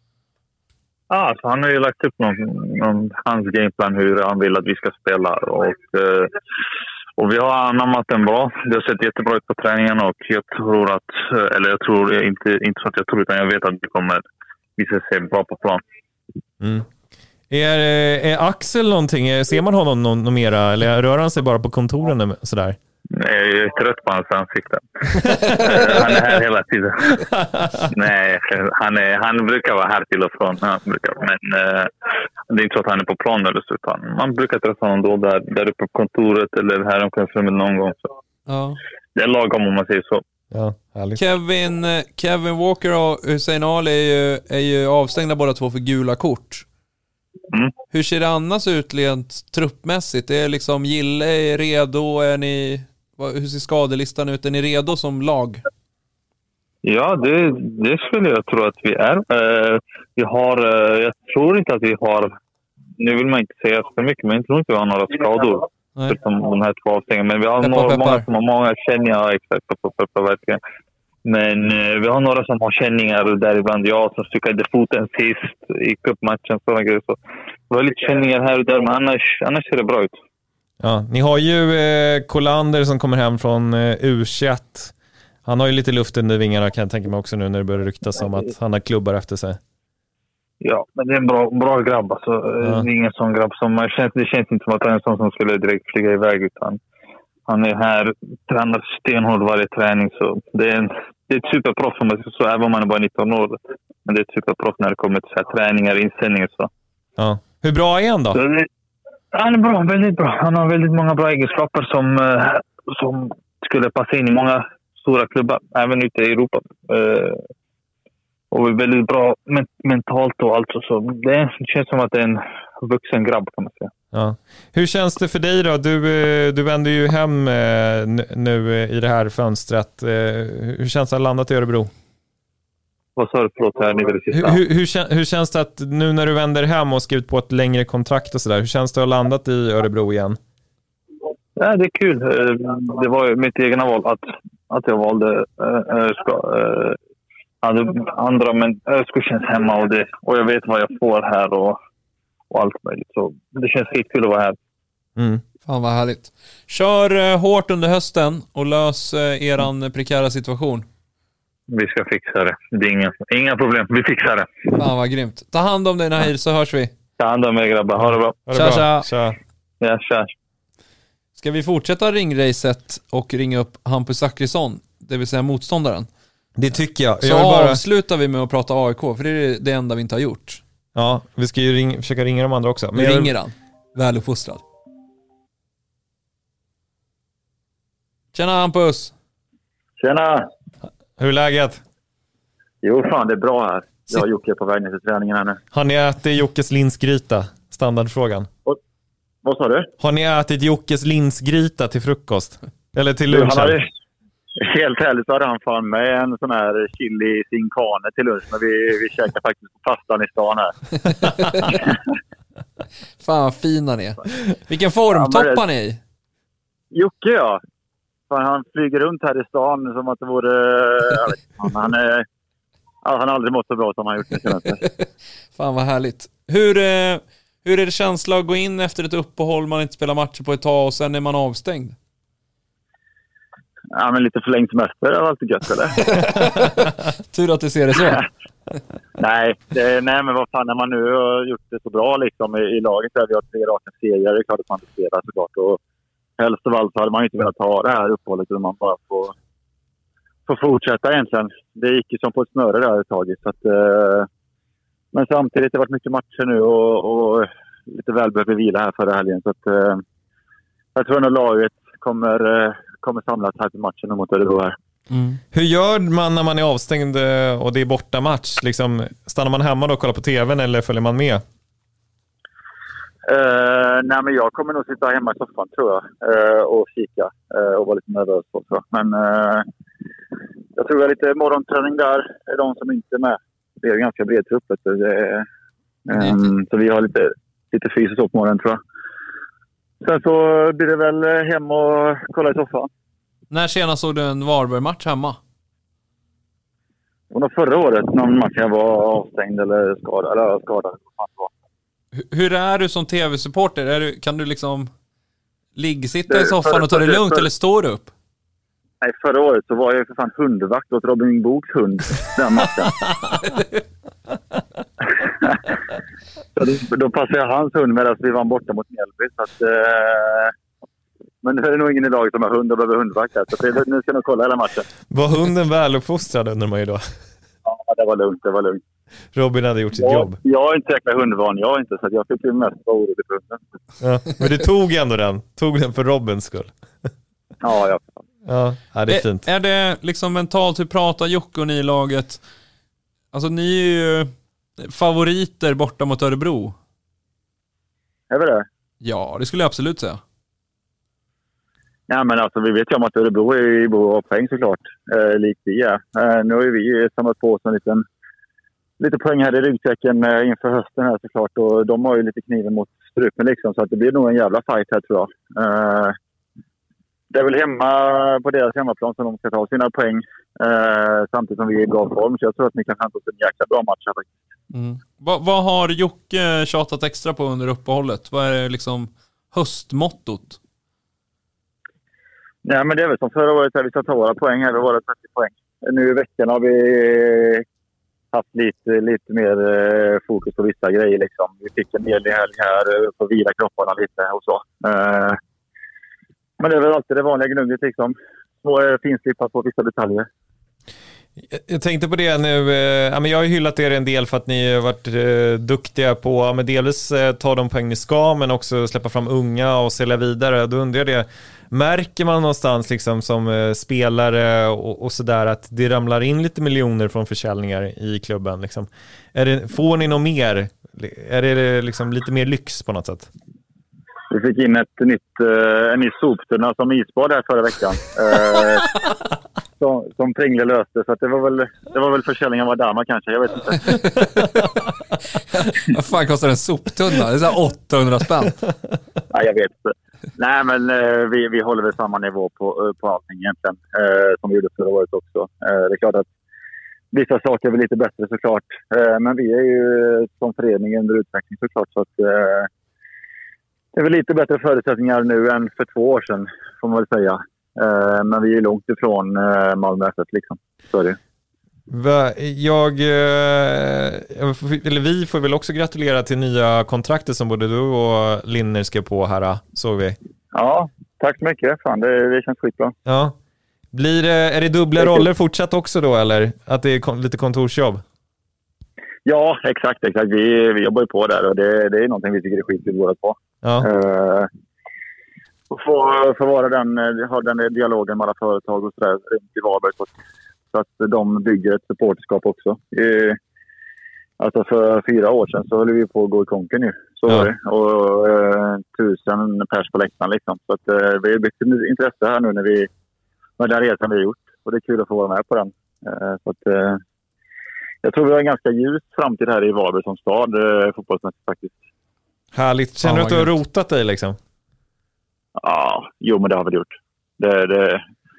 Ah, alltså, han har ju lagt upp någon, någon, hans gameplan hur han vill att vi ska spela. Och, eh, och vi har anammat den bra. Det har sett jättebra ut på träningen och jag tror att, eller jag tror inte, inte så att jag tror utan jag vet att vi kommer visa sig bra på plan. Mm. Är, är Axel någonting? Ser man honom någon, någon mera eller rör han sig bara på kontoren sådär? Nej, jag är trött på hans ansikte. Han är här hela tiden. Nej, han, är, han brukar vara här till och från. Han brukar, men uh, det är inte så att han är på plan eller så. Utan man brukar träffa honom då där, där uppe på kontoret eller här omkring någon gång. Så. Ja. Det är lagom om man säger så. Ja, härligt. Kevin, Kevin Walker och Hussein Ali är ju, är ju avstängda båda två för gula kort. Mm. Hur ser det annars ut rent truppmässigt? Är liksom Gille är redo? Är ni, hur ser skadelistan ut? Är ni redo som lag? Ja, det, det skulle jag tro att vi är. Uh, vi har, uh, jag tror inte att vi har, nu vill man inte säga för mycket, men jag tror inte vi har några skador. Förutom de här två avstängningarna. Men vi har peppar, några, peppar. många som har många känningar. Exakt, peppar, peppar, verkligen. Men uh, vi har några som har känningar, däribland jag som styckade foten sist i cupmatchen. Så vi har lite känningar här och där, men annars, annars ser det bra ut. Ja, ni har ju eh, Kolander som kommer hem från eh, U tjugoett. Han har ju lite luft under vingarna kan jag tänka mig också nu när det börjar ryktas om att han har klubbar efter sig. Ja, men det är en bra, bra grabb. Alltså. Ja. Det är ingen sån grabb som... Det känns, det känns inte som att han är en sån som skulle direkt flyga iväg. Utan han är här, tränar stenhårt varje träning. Så det är, en, det är ett superproff, så även om man är bara nitton år. Men det är ett superproff när det kommer till så här, träningar och inställningar. Så. Ja. Hur bra är han då? Så det, han är bra, väldigt bra. Han har väldigt många bra egenskaper som, som skulle passa in i många stora klubbar, även ute i Europa. Och är väldigt bra men, mentalt och allt. Så det känns som att det är en vuxen grabb kan man säga. Ja. Hur känns det för dig då? Du, du vänder ju hem nu i det här fönstret. Hur känns det att ha landat i Örebro? Vad sa du? Förlåt, här ni vill hur, hur, hur, hur känns det att nu när du vänder hem och skrivit på ett längre kontrakt och sådär, hur känns det att ha landat i Örebro igen? Ja, det är kul. Det var ju mitt egna val att, att jag valde äh, ska, äh, andra, men Ösko känns hemma och, det, och jag vet vad jag får här och, och allt möjligt. Så det känns skitkul att vara här. Mm. Fan vad härligt. Kör hårt under hösten och lös eran prekära situation. Vi ska fixa det. Det är inga, inga problem. Vi fixar det. Fan vad grymt. Ta hand om dig Nahir så hörs vi. Ta hand om er grabbar. Ha det bra. Ha det tja, bra. Tja. Ja, tja. Ska vi fortsätta ringracet och ringa upp Hampus Zachrisson, det vill säga motståndaren? Det tycker jag. Så jag bara... avslutar vi med att prata A I K, för det är det enda vi inte har gjort. Ja, vi ska ju ring... försöka ringa de andra också. Men vi ringer han. Väluppfostrad. Tjena Hampus. Tjena. Hur är läget? Jo fan, det är bra här. Jag har Jocke på väg ner till träningen här nu. Har ni ätit Jockes linsgryta? Standardfrågan. Och, vad sa du? Har ni ätit Jockes linsgryta till frukost? Eller till lunch? Hade, helt ärligt så hade han fan med en sån här chili sin kane till lunch. Men vi, vi käkade faktiskt på pastan i stan här. Fan vad fina ni är. Vilken formtopp han är i. Jocke ja. Fan, han flyger runt här i stan som att det vore... Jag vet, han, han, är, han har aldrig mått så bra som han gjort nu. Fan vad härligt. Hur, eh, hur är det känsla att gå in efter ett uppehåll, man inte spelar matcher på ett tag och sen är man avstängd? Ja, men lite förlängd semester är alltid gött, eller? Tur att du ser det så. nej, det, nej, men vad fan, när man nu har gjort det så bra liksom, i, i laget där vi har tre raka serier, det är klart att man inte spelar såklart. Och helst av allt så hade man inte velat ha det här uppehållet utan man bara får, får fortsätta egentligen. Det gick ju som på ett snöre där ett tag. Så att, eh, men samtidigt har det varit mycket matcher nu och, och lite välbehövlig vila här förra helgen. Så att, eh, jag tror att laget kommer... Eh, kommer samlas här till matchen mot Örebro här. Mm. Hur gör man när man är avstängd och det är borta match? Liksom, stannar man hemma då och kollar på tvn eller följer man med? Uh, nej, men jag kommer nog sitta hemma i soffan tror jag uh, och kika uh, och vara lite nervös på, tror jag. Men uh, jag tror jag lite morgonträning där är de som inte är med. Det är ganska bred trupp. Det, um, så vi har lite, lite fysiskt upp på morgonen tror jag. Sen så blir det väl hem och kolla i soffan. När senast såg du en Varberg-match hemma? Det var förra året, någon match jag var avstängd eller skadad. Eller skadad. Hur, hur är du som tv-supporter? Är du, kan du liksom liggsitta i soffan för, och ta det lugnt för, eller står du upp? Nej, förra året så var jag för fan hundvakt åt Robin Books hund den matchen. Så då, då passade jag hans hund medan vi var borta mot Mjällby. Så att, eh, men nu är det nog ingen i laget som har hund och behöver hundvakt. Så det, nu ska jag nog kolla hela matchen. Var hunden väluppfostrad undrar man ju då? Ja, det var lugnt. Det var lugnt. Robin hade gjort sitt jag, jobb. Jag är inte säkert hundvan, jag är inte. Så att jag fick ju mest vara orolig för hunden. Ja, men du tog ändå den. Tog den för Robins skull. Ja, ja. Ja, ja, det är fint. Är, är det liksom mentalt, hur pratar Jocke och ni i laget? Alltså ni är ju favoriter borta mot Örebro. Är vi det? Ja, det skulle jag absolut säga. Ja, men alltså vi vet ju om att Örebro är i behov av poäng såklart. Eh, likt vi är. Eh, nu har ju vi samlat på oss en liten, lite poäng här i ryggsäcken eh, inför hösten här såklart. Och de har ju lite kniven mot strupen liksom. Så att det blir nog en jävla fight här tror jag. Eh, Det är väl hemma på deras hemmaplan som de ska ta sina poäng eh, samtidigt som vi är i bra form. Så jag tror att ni kan hämta oss en jäkla bra match här faktiskt. Mm. Va, vad har Jocke tjatat extra på under uppehållet? Vad är liksom höstmottot? Nej, men det är väl som förra året här vi ska ta våra poäng här. Vi har trettio poäng. Nu i veckan har vi haft lite, lite mer eh, fokus på vissa grejer. Liksom. Vi fick en del i helg här för att vila kropparna lite och så. Eh, Men det är väl alltid det vanliga gnugget liksom. Små finslippat på vissa detaljer. Jag tänkte på det nu. Ja, men jag har ju hyllat er en del för att ni har varit eh, duktiga på ja, men dels eh, ta de poäng ni ska men också släppa fram unga och sälja vidare. Då undrar jag det. Märker man någonstans liksom, som eh, spelare och, och sådär att det ramlar in lite miljoner från försäljningar i klubben? Liksom? Är det, får ni något mer? Är det liksom lite mer lyx på något sätt? Vi fick in ett nytt, uh, en ny soptunna som isbad här förra veckan. Uh, som, som Pringle löste. Så att det, var väl, det var väl försäljningen var Dama kanske, jag vet inte. Vad fan kostar en soptunna? Det är så här åttahundra spänn. Nej, jag vet inte. Nej, men uh, vi, vi håller väl samma nivå på, uh, på allting egentligen. Uh, som vi gjorde förra året också. Uh, det är klart att vissa saker är väl lite bättre såklart. Uh, men vi är ju som förening under utveckling såklart. Så att... Uh, Det är väl lite bättre förutsättningar nu än för två år sedan, får man väl säga. Eh, men vi är långt ifrån eh, Malmö F F, liksom. Så är det. Va, jag, eller vi får väl också gratulera till nya kontrakter som både du och Linner ska på här, såg vi. Ja, tack så mycket. Fan, det, det känns skitbra. Ja. Blir det, är det dubbla roller fortsatt också då, eller? Att det är kon- lite kontorsjobb? Ja, exakt. exakt. Vi, vi jobbar ju på där och det, det är någonting vi tycker är skitkul båda på. Ja. Uh, och få, få vara den, ha den dialogen med alla företag och sådär runt i Varberg så, så att de bygger ett supporterskap också. Uh, alltså för fyra år sedan så höll vi på att gå i konken nu. Så ja. var det. Och uh, tusen pers på läktaren liksom. Så att uh, vi har byggt ett intresse här nu när vi, med den resan vi har gjort. Och det är kul att få vara med på den. Uh, så att... Uh, Jag tror vi har en ganska ljus framtid här i Varberg som stad, eh, fotbollsmässigt faktiskt. Härligt. Känner du att du har rotat dig liksom? Ja, jo men det har vi gjort. Det, det,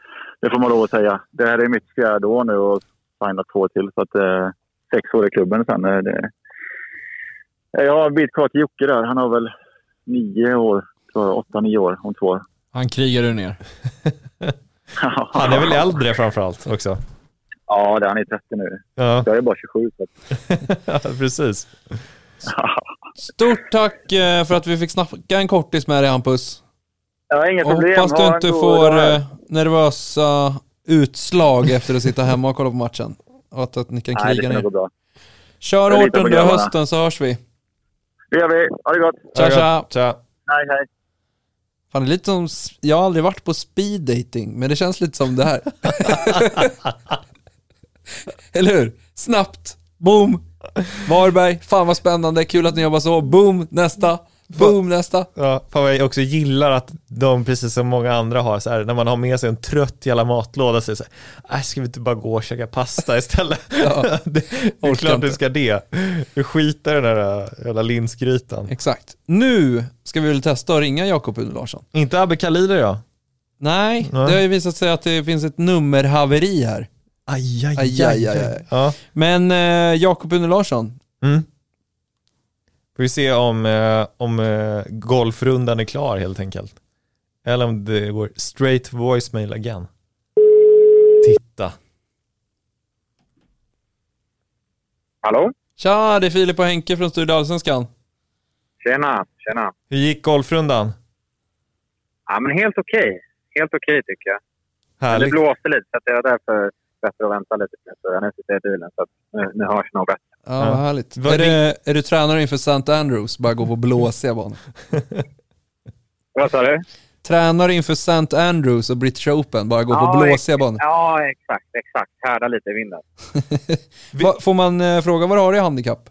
det får man lov att säga. Det här är mitt fjärde år nu och signat två till. Så att eh, sex år i klubben sen. Eh, det, jag har en bit kvar till Jocke där. Han har väl nio år, åtta, nio år om två år. Han krigar du ner. Han är väl äldre framförallt också? Ja, det är han är trettio nu. Ja. Jag är bara tjugosju. Så att... ja, precis. Stort tack för att vi fick snacka en kortis med dig, Hampus. Ja, inga problem. Hoppas du inte får nervösa utslag efter att sitta hemma och kolla på matchen. Och att, att ni kan kriga ner. Bra. Kör hårt under hösten så hörs vi. Det gör vi. Ha det gott. Tja, tja. Tja. Nej, hej. Fan, det är lite som, jag har aldrig varit på speed dating, men det känns lite som det här. Eller hur? Snabbt. Boom. Varberg. Fan vad spännande. Kul att ni jobbar så. Boom. Nästa. Boom. Nästa. Ja, fan jag också gillar att de, precis som många andra har, så här, när man har med sig en trött jävla matlåda, så är det så här, äh, ska vi inte bara gå och käka pasta istället? Ja, det, det är klart du ska det. Du skiter i den där jävla linsgrytan. Exakt. Nu ska vi väl testa att ringa Jakob Une Larsson. Inte Abbe Khalili då? Nej, Nej, det har ju visat sig att det finns ett nummerhaveri här. Aj, aj, aj, aj, aj, aj. Ja. Men eh, Jakob Une Larsson. Mm. Får vi se om, eh, om eh, golfrundan är klar helt enkelt. Eller om det går straight voicemail again. Titta. Hallå? Tja, det är Filip och Henke från Studio Allsvenskan. Tjena, tjena. Hur gick golfrundan? Ja, men helt okej. Okay. Helt okej okay, tycker jag. Härligt. Det blåste lite så att det är därför bättre att vänta lite. Så jag nu sitter i bilen så att nu, nu hörs nog bättre. Ja, vad härligt. Är, det, är du tränare inför Saint Andrews? Bara gå på blåsiga banor. Vad sa du? Tränare inför Saint Andrews och British Open. Bara gå ja, på blåsiga banor. Ja, exakt. exakt. Härda lite i vinden. Får man eh, fråga vad du har i handikapp?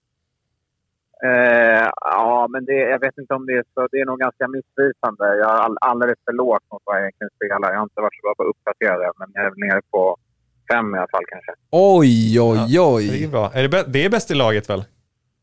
Eh, ja, men det, jag vet inte om det är så. Det är nog ganska missvisande. Jag är all, alldeles för lågt mot vad jag egentligen spelar. Jag har inte varit så bra på att uppdatera det, men jag är nere på fem i alla fall kanske. Oj, oj, oj. Ja, det är bra. Är det, det är bäst i laget väl?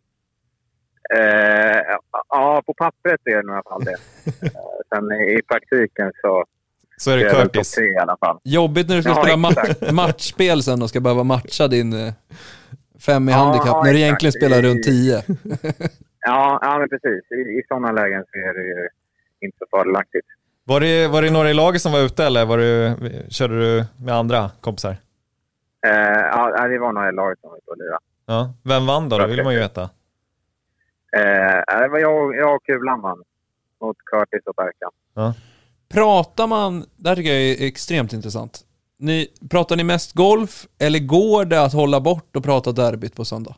Eh, ja, på pappret är det i alla fall det. eh, sen i praktiken så... Så är det, det Curtis. I alla fall. Jobbigt när du ska ja, spela ma- matchspel sen och ska behöva matcha din eh, fem i ja, handikapp. Ja, när du exakt. egentligen spelar runt tio. ja, ja, men precis. I, i sådana lägen så är det ju inte så fördelaktigt. Var det, var det några i laget som var ute eller var det, körde du med andra kompisar? Eh, ja, det var några i laget som var ute och lira. Ja. Vem vann då? Det vill man ju veta. Eh, det var jag, jag och Kulan vann mot Curtis och Berkan. Ja. Pratar man, det här tycker jag är extremt intressant. Ni, pratar ni mest golf eller går det att hålla bort och prata derbyt på söndag?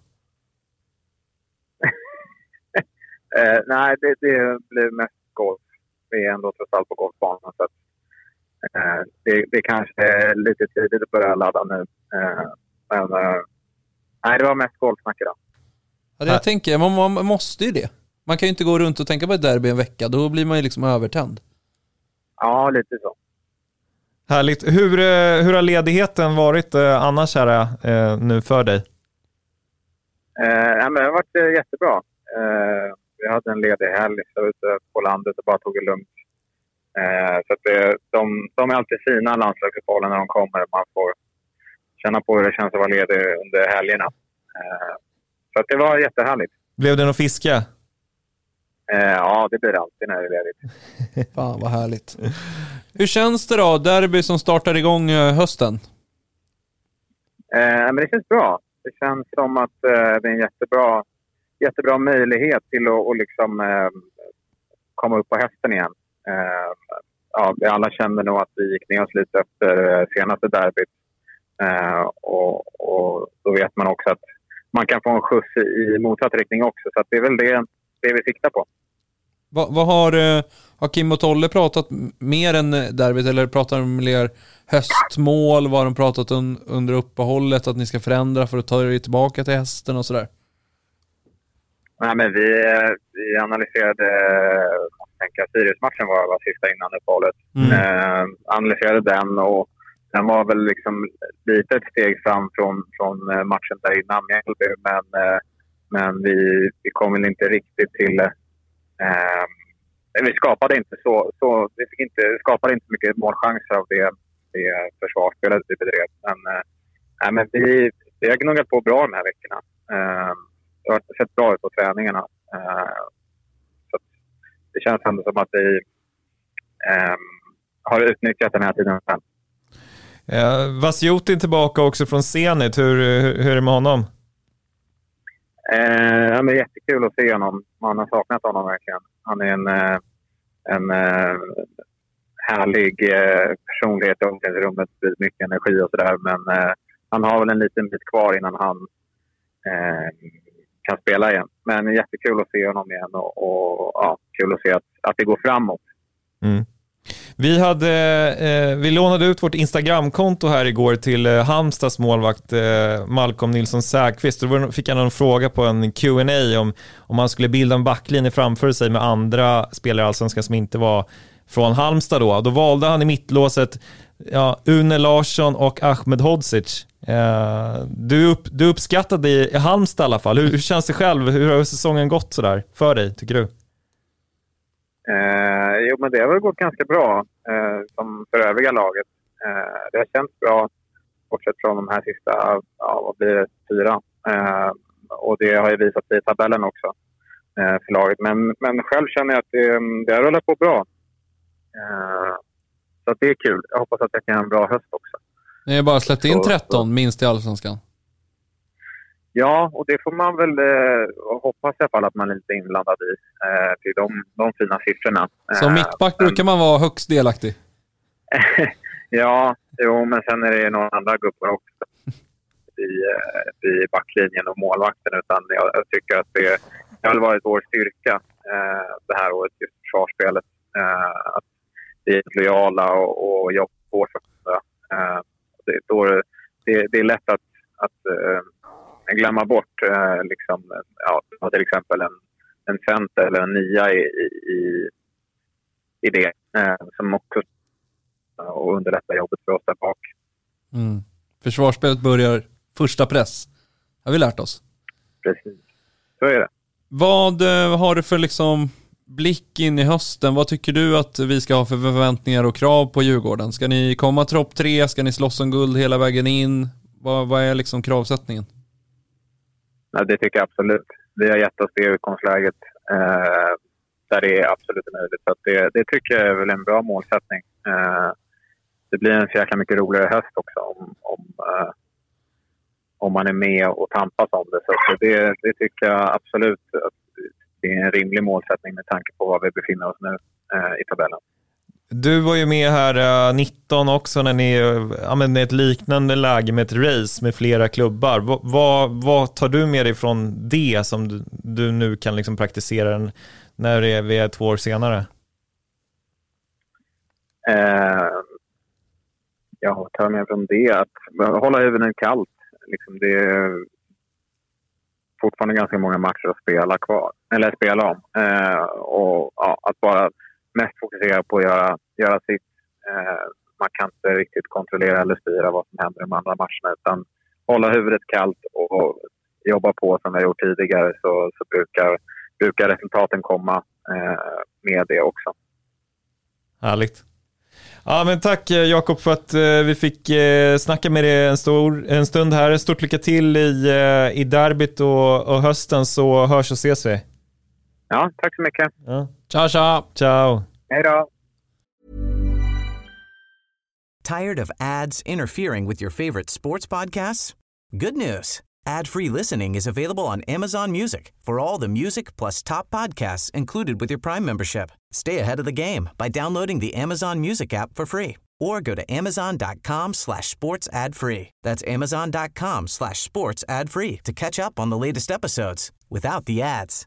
eh, nej, det, det blir mest golf. Vi är ändå trots allt på golfbanan. Så att, eh, det, det kanske är lite tidigt att börja ladda nu. Eh, men eh, nej, det var mest golfsnack idag. Ja, det jag tänker, man, man måste ju det. Man kan ju inte gå runt och tänka på ett derby en vecka. Då blir man ju liksom övertänd. Ja, lite så. Härligt. Hur, hur har ledigheten varit eh, annars här eh, nu för dig? Eh, ja, men det har varit eh, jättebra. Eh, vi hade en ledig helg så ute på landet och bara tog det lugnt. Eh, så att det, de, de är alltid fina landslagsuppehållen när de kommer. Man får känna på hur det känns att vara ledig under helgerna. Eh, så att det var jättehärligt. Blev det någon fiske? Eh, ja, det blir alltid när det är ledigt. Fan, vad härligt. Hur känns det då? Derby som startar igång hösten? Eh, men det känns bra. Det känns som att eh, det är en jättebra, jättebra möjlighet till att och liksom, eh, komma upp på hästen igen. Eh, ja, vi alla kände nog att vi gick ner oss lite efter senaste derbyt. Eh, och, och då vet man också att man kan få en skjuts i motsatt riktning också. Så att det är väl det, det vi siktar på. Vad, vad har, har Kim och Tolle pratat mer än derbyt, eller pratar de mer höstmål? Vad har de pratat un, under uppehållet att ni ska förändra för att ta er tillbaka till hästen och sådär? Nej, men vi, vi analyserade, jag tänker Sirius-matchen var, var sista innan uppehållet. Mm. Eh, analyserade den och den var väl liksom lite ett steg fram från, från matchen där innan Mjällby, men, eh, men vi, vi kom väl inte riktigt till eh, vi skapade inte så, så vi fick inte, skapade inte mycket målchanser av det det försvarsspelet vi bedrev. Men, eh, nej, men vi, vi har gnuggat på bra de här veckorna. Eh, det har sett bra ut på träningarna. Eh, så det känns ändå som att vi eh, har utnyttjat den här tiden. Eh, Vasjutin tillbaka också från Zenit. Hur, hur, hur är det med honom? Eh, ja, men jättekul att se honom. Man har saknat honom verkligen. Han är en, en, en härlig personlighet i omklädningsrummet. Mycket energi och sådär. Men eh, han har väl en liten bit kvar innan han eh, kan spela igen. Men jättekul att se honom igen. Och, och ja, kul att se att, att det går framåt. Mm. Vi, hade, eh, vi lånade ut vårt Instagramkonto här igår till eh, Halmstads målvakt eh, Malcolm Nilsson Sägqvist. Då fick han en fråga på en Q and A om, om man skulle bilda en backlinje framför sig med andra spelare allsvenska som inte var från Halmstad då. Då valde han i mittlåset ja, Une Larsson och Ahmed Hodzic. Eh, du, upp, du uppskattade i, i Halmstad i alla fall. Hur, hur känns det själv? Hur har säsongen gått så där för dig, tycker du? Eh, jo, men det har väl gått ganska bra eh, som för övriga laget. Eh, det har känts bra bortsett från de här sista, ja, vad blir det, fyra. Eh, och det har ju visat sig i tabellen också eh, för laget. Men, men själv känner jag att det, det har rullat på bra. Eh, så att det är kul. Jag hoppas att jag kan ha en bra höst också. Ni har bara släppt in tretton minst i Allsvenskan. Ja, och det får man väl eh, hoppas i alla fall att man är lite inblandad i eh, till de, de fina siffrorna. Som mittback men, brukar man vara högst delaktig. Ja, jo, men sen är det några andra grupper också i, i backlinjen och målvakten. Utan jag, jag tycker att det, det har varit vår styrka eh, det här året, just försvarsspelet. Eh, att vi är lojala och, och jobbar hårt för eh, det, då, det, det är lätt att, att eh, glömma bort eh, liksom, ja, till exempel en, en center eller en nia i, i, i det eh, som också och underlättar jobbet för oss där bak. Mm. Försvarsspelet börjar första press. Har vi lärt oss. Precis, så är det. Vad eh, har du för liksom blick in i hösten? Vad tycker du att vi ska ha för förväntningar och krav på Djurgården? Ska ni komma topp tre? Ska ni slåss om guld hela vägen in? Vad, vad är liksom kravsättningen? Ja, det tycker jag absolut. Vi har gett oss det utgångsläget eh, där det är absolut möjligt. Så att det, det tycker jag är väl en bra målsättning. Eh, det blir en så jäkla mycket roligare höst också om, om, eh, om man är med och tampas om det. Så det, det tycker jag absolut att det är en rimlig målsättning med tanke på var vi befinner oss nu eh, i tabellen. Du var ju med här uh, nitton också när ni ja, men ett liknande läge med ett race med flera klubbar. V- vad, vad tar du med dig från det som du, du nu kan liksom praktisera när det är, vi är två år senare? Eh, jag tar med från det att hålla huvudet kallt. Liksom det är fortfarande ganska många matcher att spela kvar eller spela om. Eh, och ja, att bara mest fokusera på att göra, göra sitt. Eh, man kan inte riktigt kontrollera eller styra vad som händer i de andra matcherna utan hålla huvudet kallt och jobba på som vi har gjort tidigare så, så brukar, brukar resultaten komma eh, med det också. Härligt. Ja, men tack Jakob för att eh, vi fick eh, snacka med dig en, stor, en stund här. Stort lycka till i, eh, i derbyt och, och hösten så hörs och ses vi. Ja, tack så mycket. Ja. Ciao, ciao. Ciao. Hej då. Tired of ads interfering with your favorite sports podcasts? Good news. Ad-free listening is available on Amazon Music for all the music plus top podcasts included with your Prime membership. Stay ahead of the game by downloading the Amazon Music app for free or go to amazon.com slash sports ad free. That's amazon.com slash sports ad free to catch up on the latest episodes without the ads.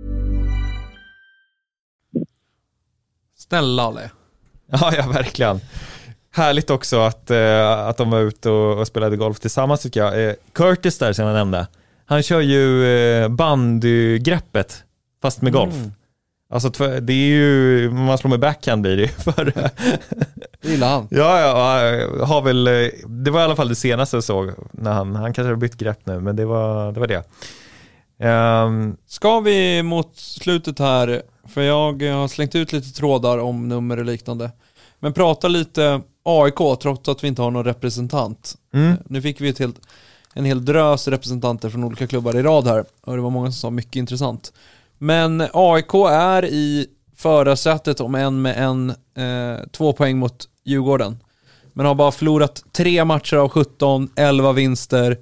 Snälla Ale. Ja, ja, verkligen. Härligt också att, eh, att de var ute och, och spelade golf tillsammans tycker jag. Eh, Curtis där som jag nämnde, han kör ju eh, bandygreppet fast med golf. Mm. Alltså det är ju, man slår med backhand blir det ju för det gillar han. Ja, ja, har väl, det var i alla fall det senaste jag såg när han, han kanske har bytt grepp nu, men det var det. Var det. Um, Ska vi mot slutet här, för jag har slängt ut lite trådar om nummer och liknande, men prata lite A I K, trots att vi inte har någon representant. Mm. Nu fick vi ett helt, en hel drös representanter från olika klubbar i rad här. Och det var många som sa mycket intressant. Men A I K är i förarsätet om en med en eh, två poäng mot Djurgården. Men har bara förlorat tre matcher av sjutton, elva vinster.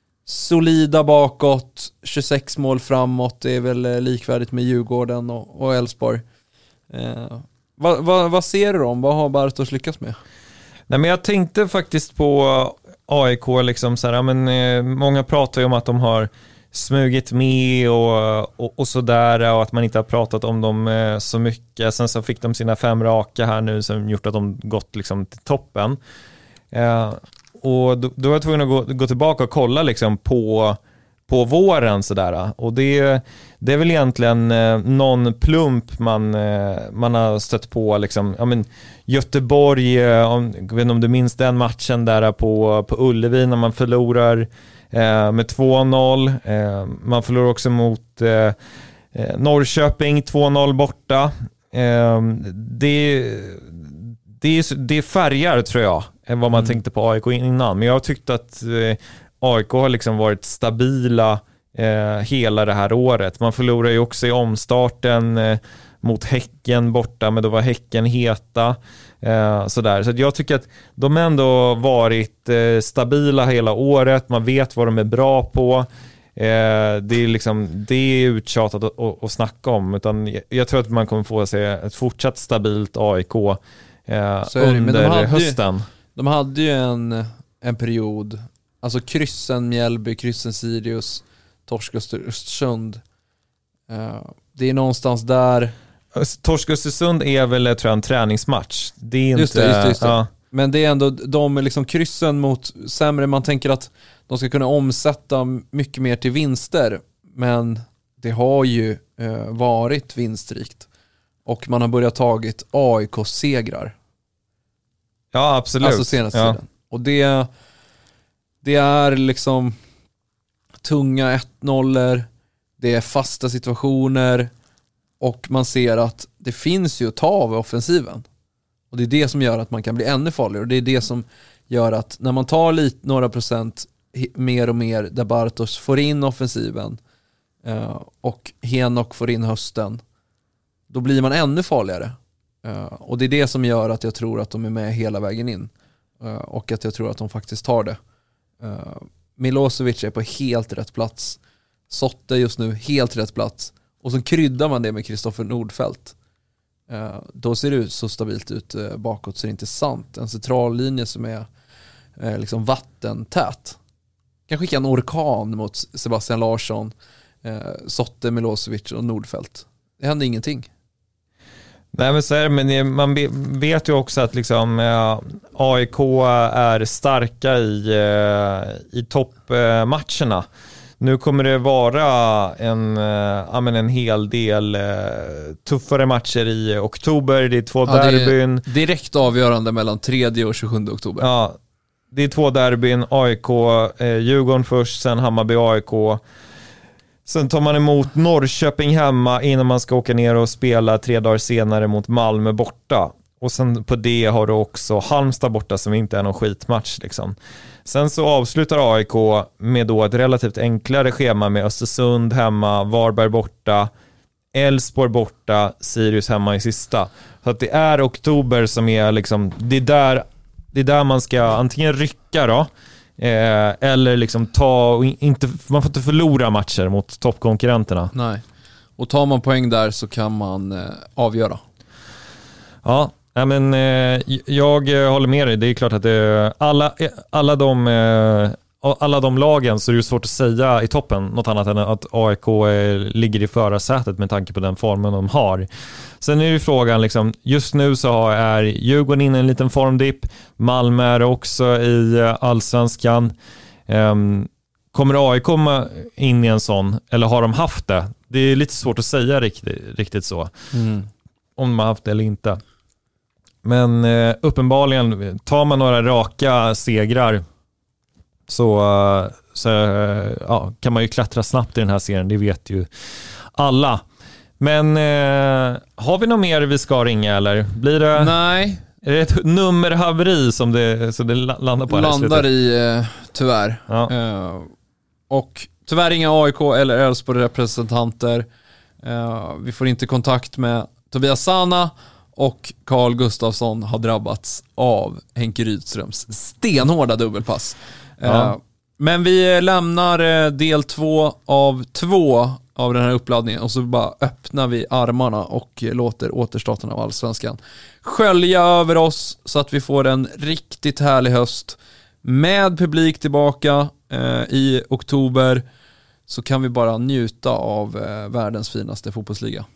Solida bakåt, tjugosex mål framåt. Det är väl likvärdigt med Djurgården och Elfsborg. Eh, vad, vad, vad ser du om? Vad har Bartosz lyckats med? Nej, men jag tänkte faktiskt på A I K. Liksom så här, men, eh, många pratar ju om att de har smugit med och, och, och sådär, och att man inte har pratat om dem eh, så mycket. Sen så fick de sina fem raka här nu som gjort att de gått liksom till toppen. Eh, och då, då var jag tvungen att gå, gå tillbaka och kolla liksom på, på våren sådär. Och det, det är väl egentligen eh, någon plump man, eh, man har stött på liksom. Ja, men Göteborg, eh, om, jag vet inte om du minns den matchen där på, på Ullevi när man förlorar eh, med två noll. Eh, man förlorar också mot eh, Norrköping två noll borta. Eh, det, det, är, det är färgar tror jag än vad man mm. tänkte på A I K innan. Men jag tyckte att eh, A I K har liksom varit stabila eh, hela det här året. Man förlorar ju också i omstarten eh, mot Häcken borta, men då var Häcken heta. Eh, sådär. Så jag tycker att de ändå varit eh, stabila hela året. Man vet vad de är bra på. Eh, det är liksom, det är uttjatat att, att, att snacka om. Utan jag, jag tror att man kommer få se ett fortsatt stabilt A I K eh, under de hösten. Ju, de hade ju en, en period, alltså kryssen Mjällby, kryssen Sirius, torsk Östersund. Uh, det är någonstans där. Torsk Östersund är väl tror jag, en träningsmatch. Det är inte, just det, just det, just det. Ja. Men det är ändå de liksom kryssen mot sämre. Man tänker att de ska kunna omsätta mycket mer till vinster. Men det har ju uh, varit vinstrikt. Och man har börjat tagit A I K-segrar. Ja, absolut. Alltså senaste ja. tiden. Och det, det är liksom tunga ett noll, det är fasta situationer och man ser att det finns ju att ta av offensiven. Och det är det som gör att man kan bli ännu farligare. Och det är det som gör att när man tar lite, några procent mer och mer där Bartosz får in offensiven eh, och Henok får in hösten, då blir man ännu farligare. Uh, och det är det som gör att jag tror att de är med hela vägen in. Uh, och att jag tror att de faktiskt tar det. Uh, Milosevic är på helt rätt plats. Sotte just nu helt rätt plats. Och så kryddar man det med Kristoffer Nordfeldt. Uh, då ser det ut så stabilt ut uh, bakåt så det är inte sant. En centrallinje som är uh, liksom vattentät. Kan skicka en orkan mot Sebastian Larsson, uh, Sotte, Milosevic och Nordfeldt. Det händer ingenting. Nej, men så är det, men man vet ju också att liksom, ja, A I K är starka i, i toppmatcherna. Nu kommer det vara en, ja, men en hel del tuffare matcher i oktober. Det är två ja, derbyn. Det är direkt avgörande mellan tredje och tjugosjunde oktober. Ja, det är två derbyn. A I K, eh, Djurgården först, sen Hammarby A I K. Sen tar man emot Norrköping hemma innan man ska åka ner och spela tre dagar senare mot Malmö borta. Och sen på det har du också Halmstad borta som inte är någon skitmatch. Liksom. Sen så avslutar A I K med då ett relativt enklare schema med Östersund hemma, Varberg borta, Elfsborg borta, Sirius hemma i sista. Så att det är oktober som är liksom, det är där, det är där man ska antingen rycka då, Eh, eller liksom ta och inte, man får inte förlora matcher mot toppkonkurrenterna. Nej. Och tar man poäng där så kan man eh, avgöra. Ja, men eh, jag håller med dig. Det är klart att det, alla, alla de eh, alla de lagen så är det ju svårt att säga i toppen något annat än att A I K eh, ligger i förarsätet med tanke på den formen de har. Sen är det ju frågan liksom, just nu så är Djurgården inne i en liten formdipp. Malmö är också i allsvenskan. Um, kommer A I komma in i en sån, eller har de haft det? Det är lite svårt att säga riktigt, riktigt så. Mm. Om de har haft det eller inte. Men uh, uppenbarligen, tar man några raka segrar så, uh, så uh, ja, kan man ju klättra snabbt i den här serien. Det vet ju alla. Men eh, har vi något mer vi ska ringa eller blir det? Nej, Är det ett nummerhaveri som det, så det landar på? Landar i, eh, tyvärr. Ja. Eh, och tyvärr inga A I K eller Elfsborg representanter. Eh, vi får inte kontakt med Tobias Sana, och Carl Gustafsson har drabbats av Henke Rydströms stenhårda dubbelpass. Ja. Eh, men vi lämnar eh, del två av två av den här uppladdningen, och så bara öppnar vi armarna och låter återstarten av Allsvenskan skölja över oss, så att vi får en riktigt härlig höst med publik tillbaka eh, i oktober. Så kan vi bara njuta av eh, världens finaste fotbollsliga.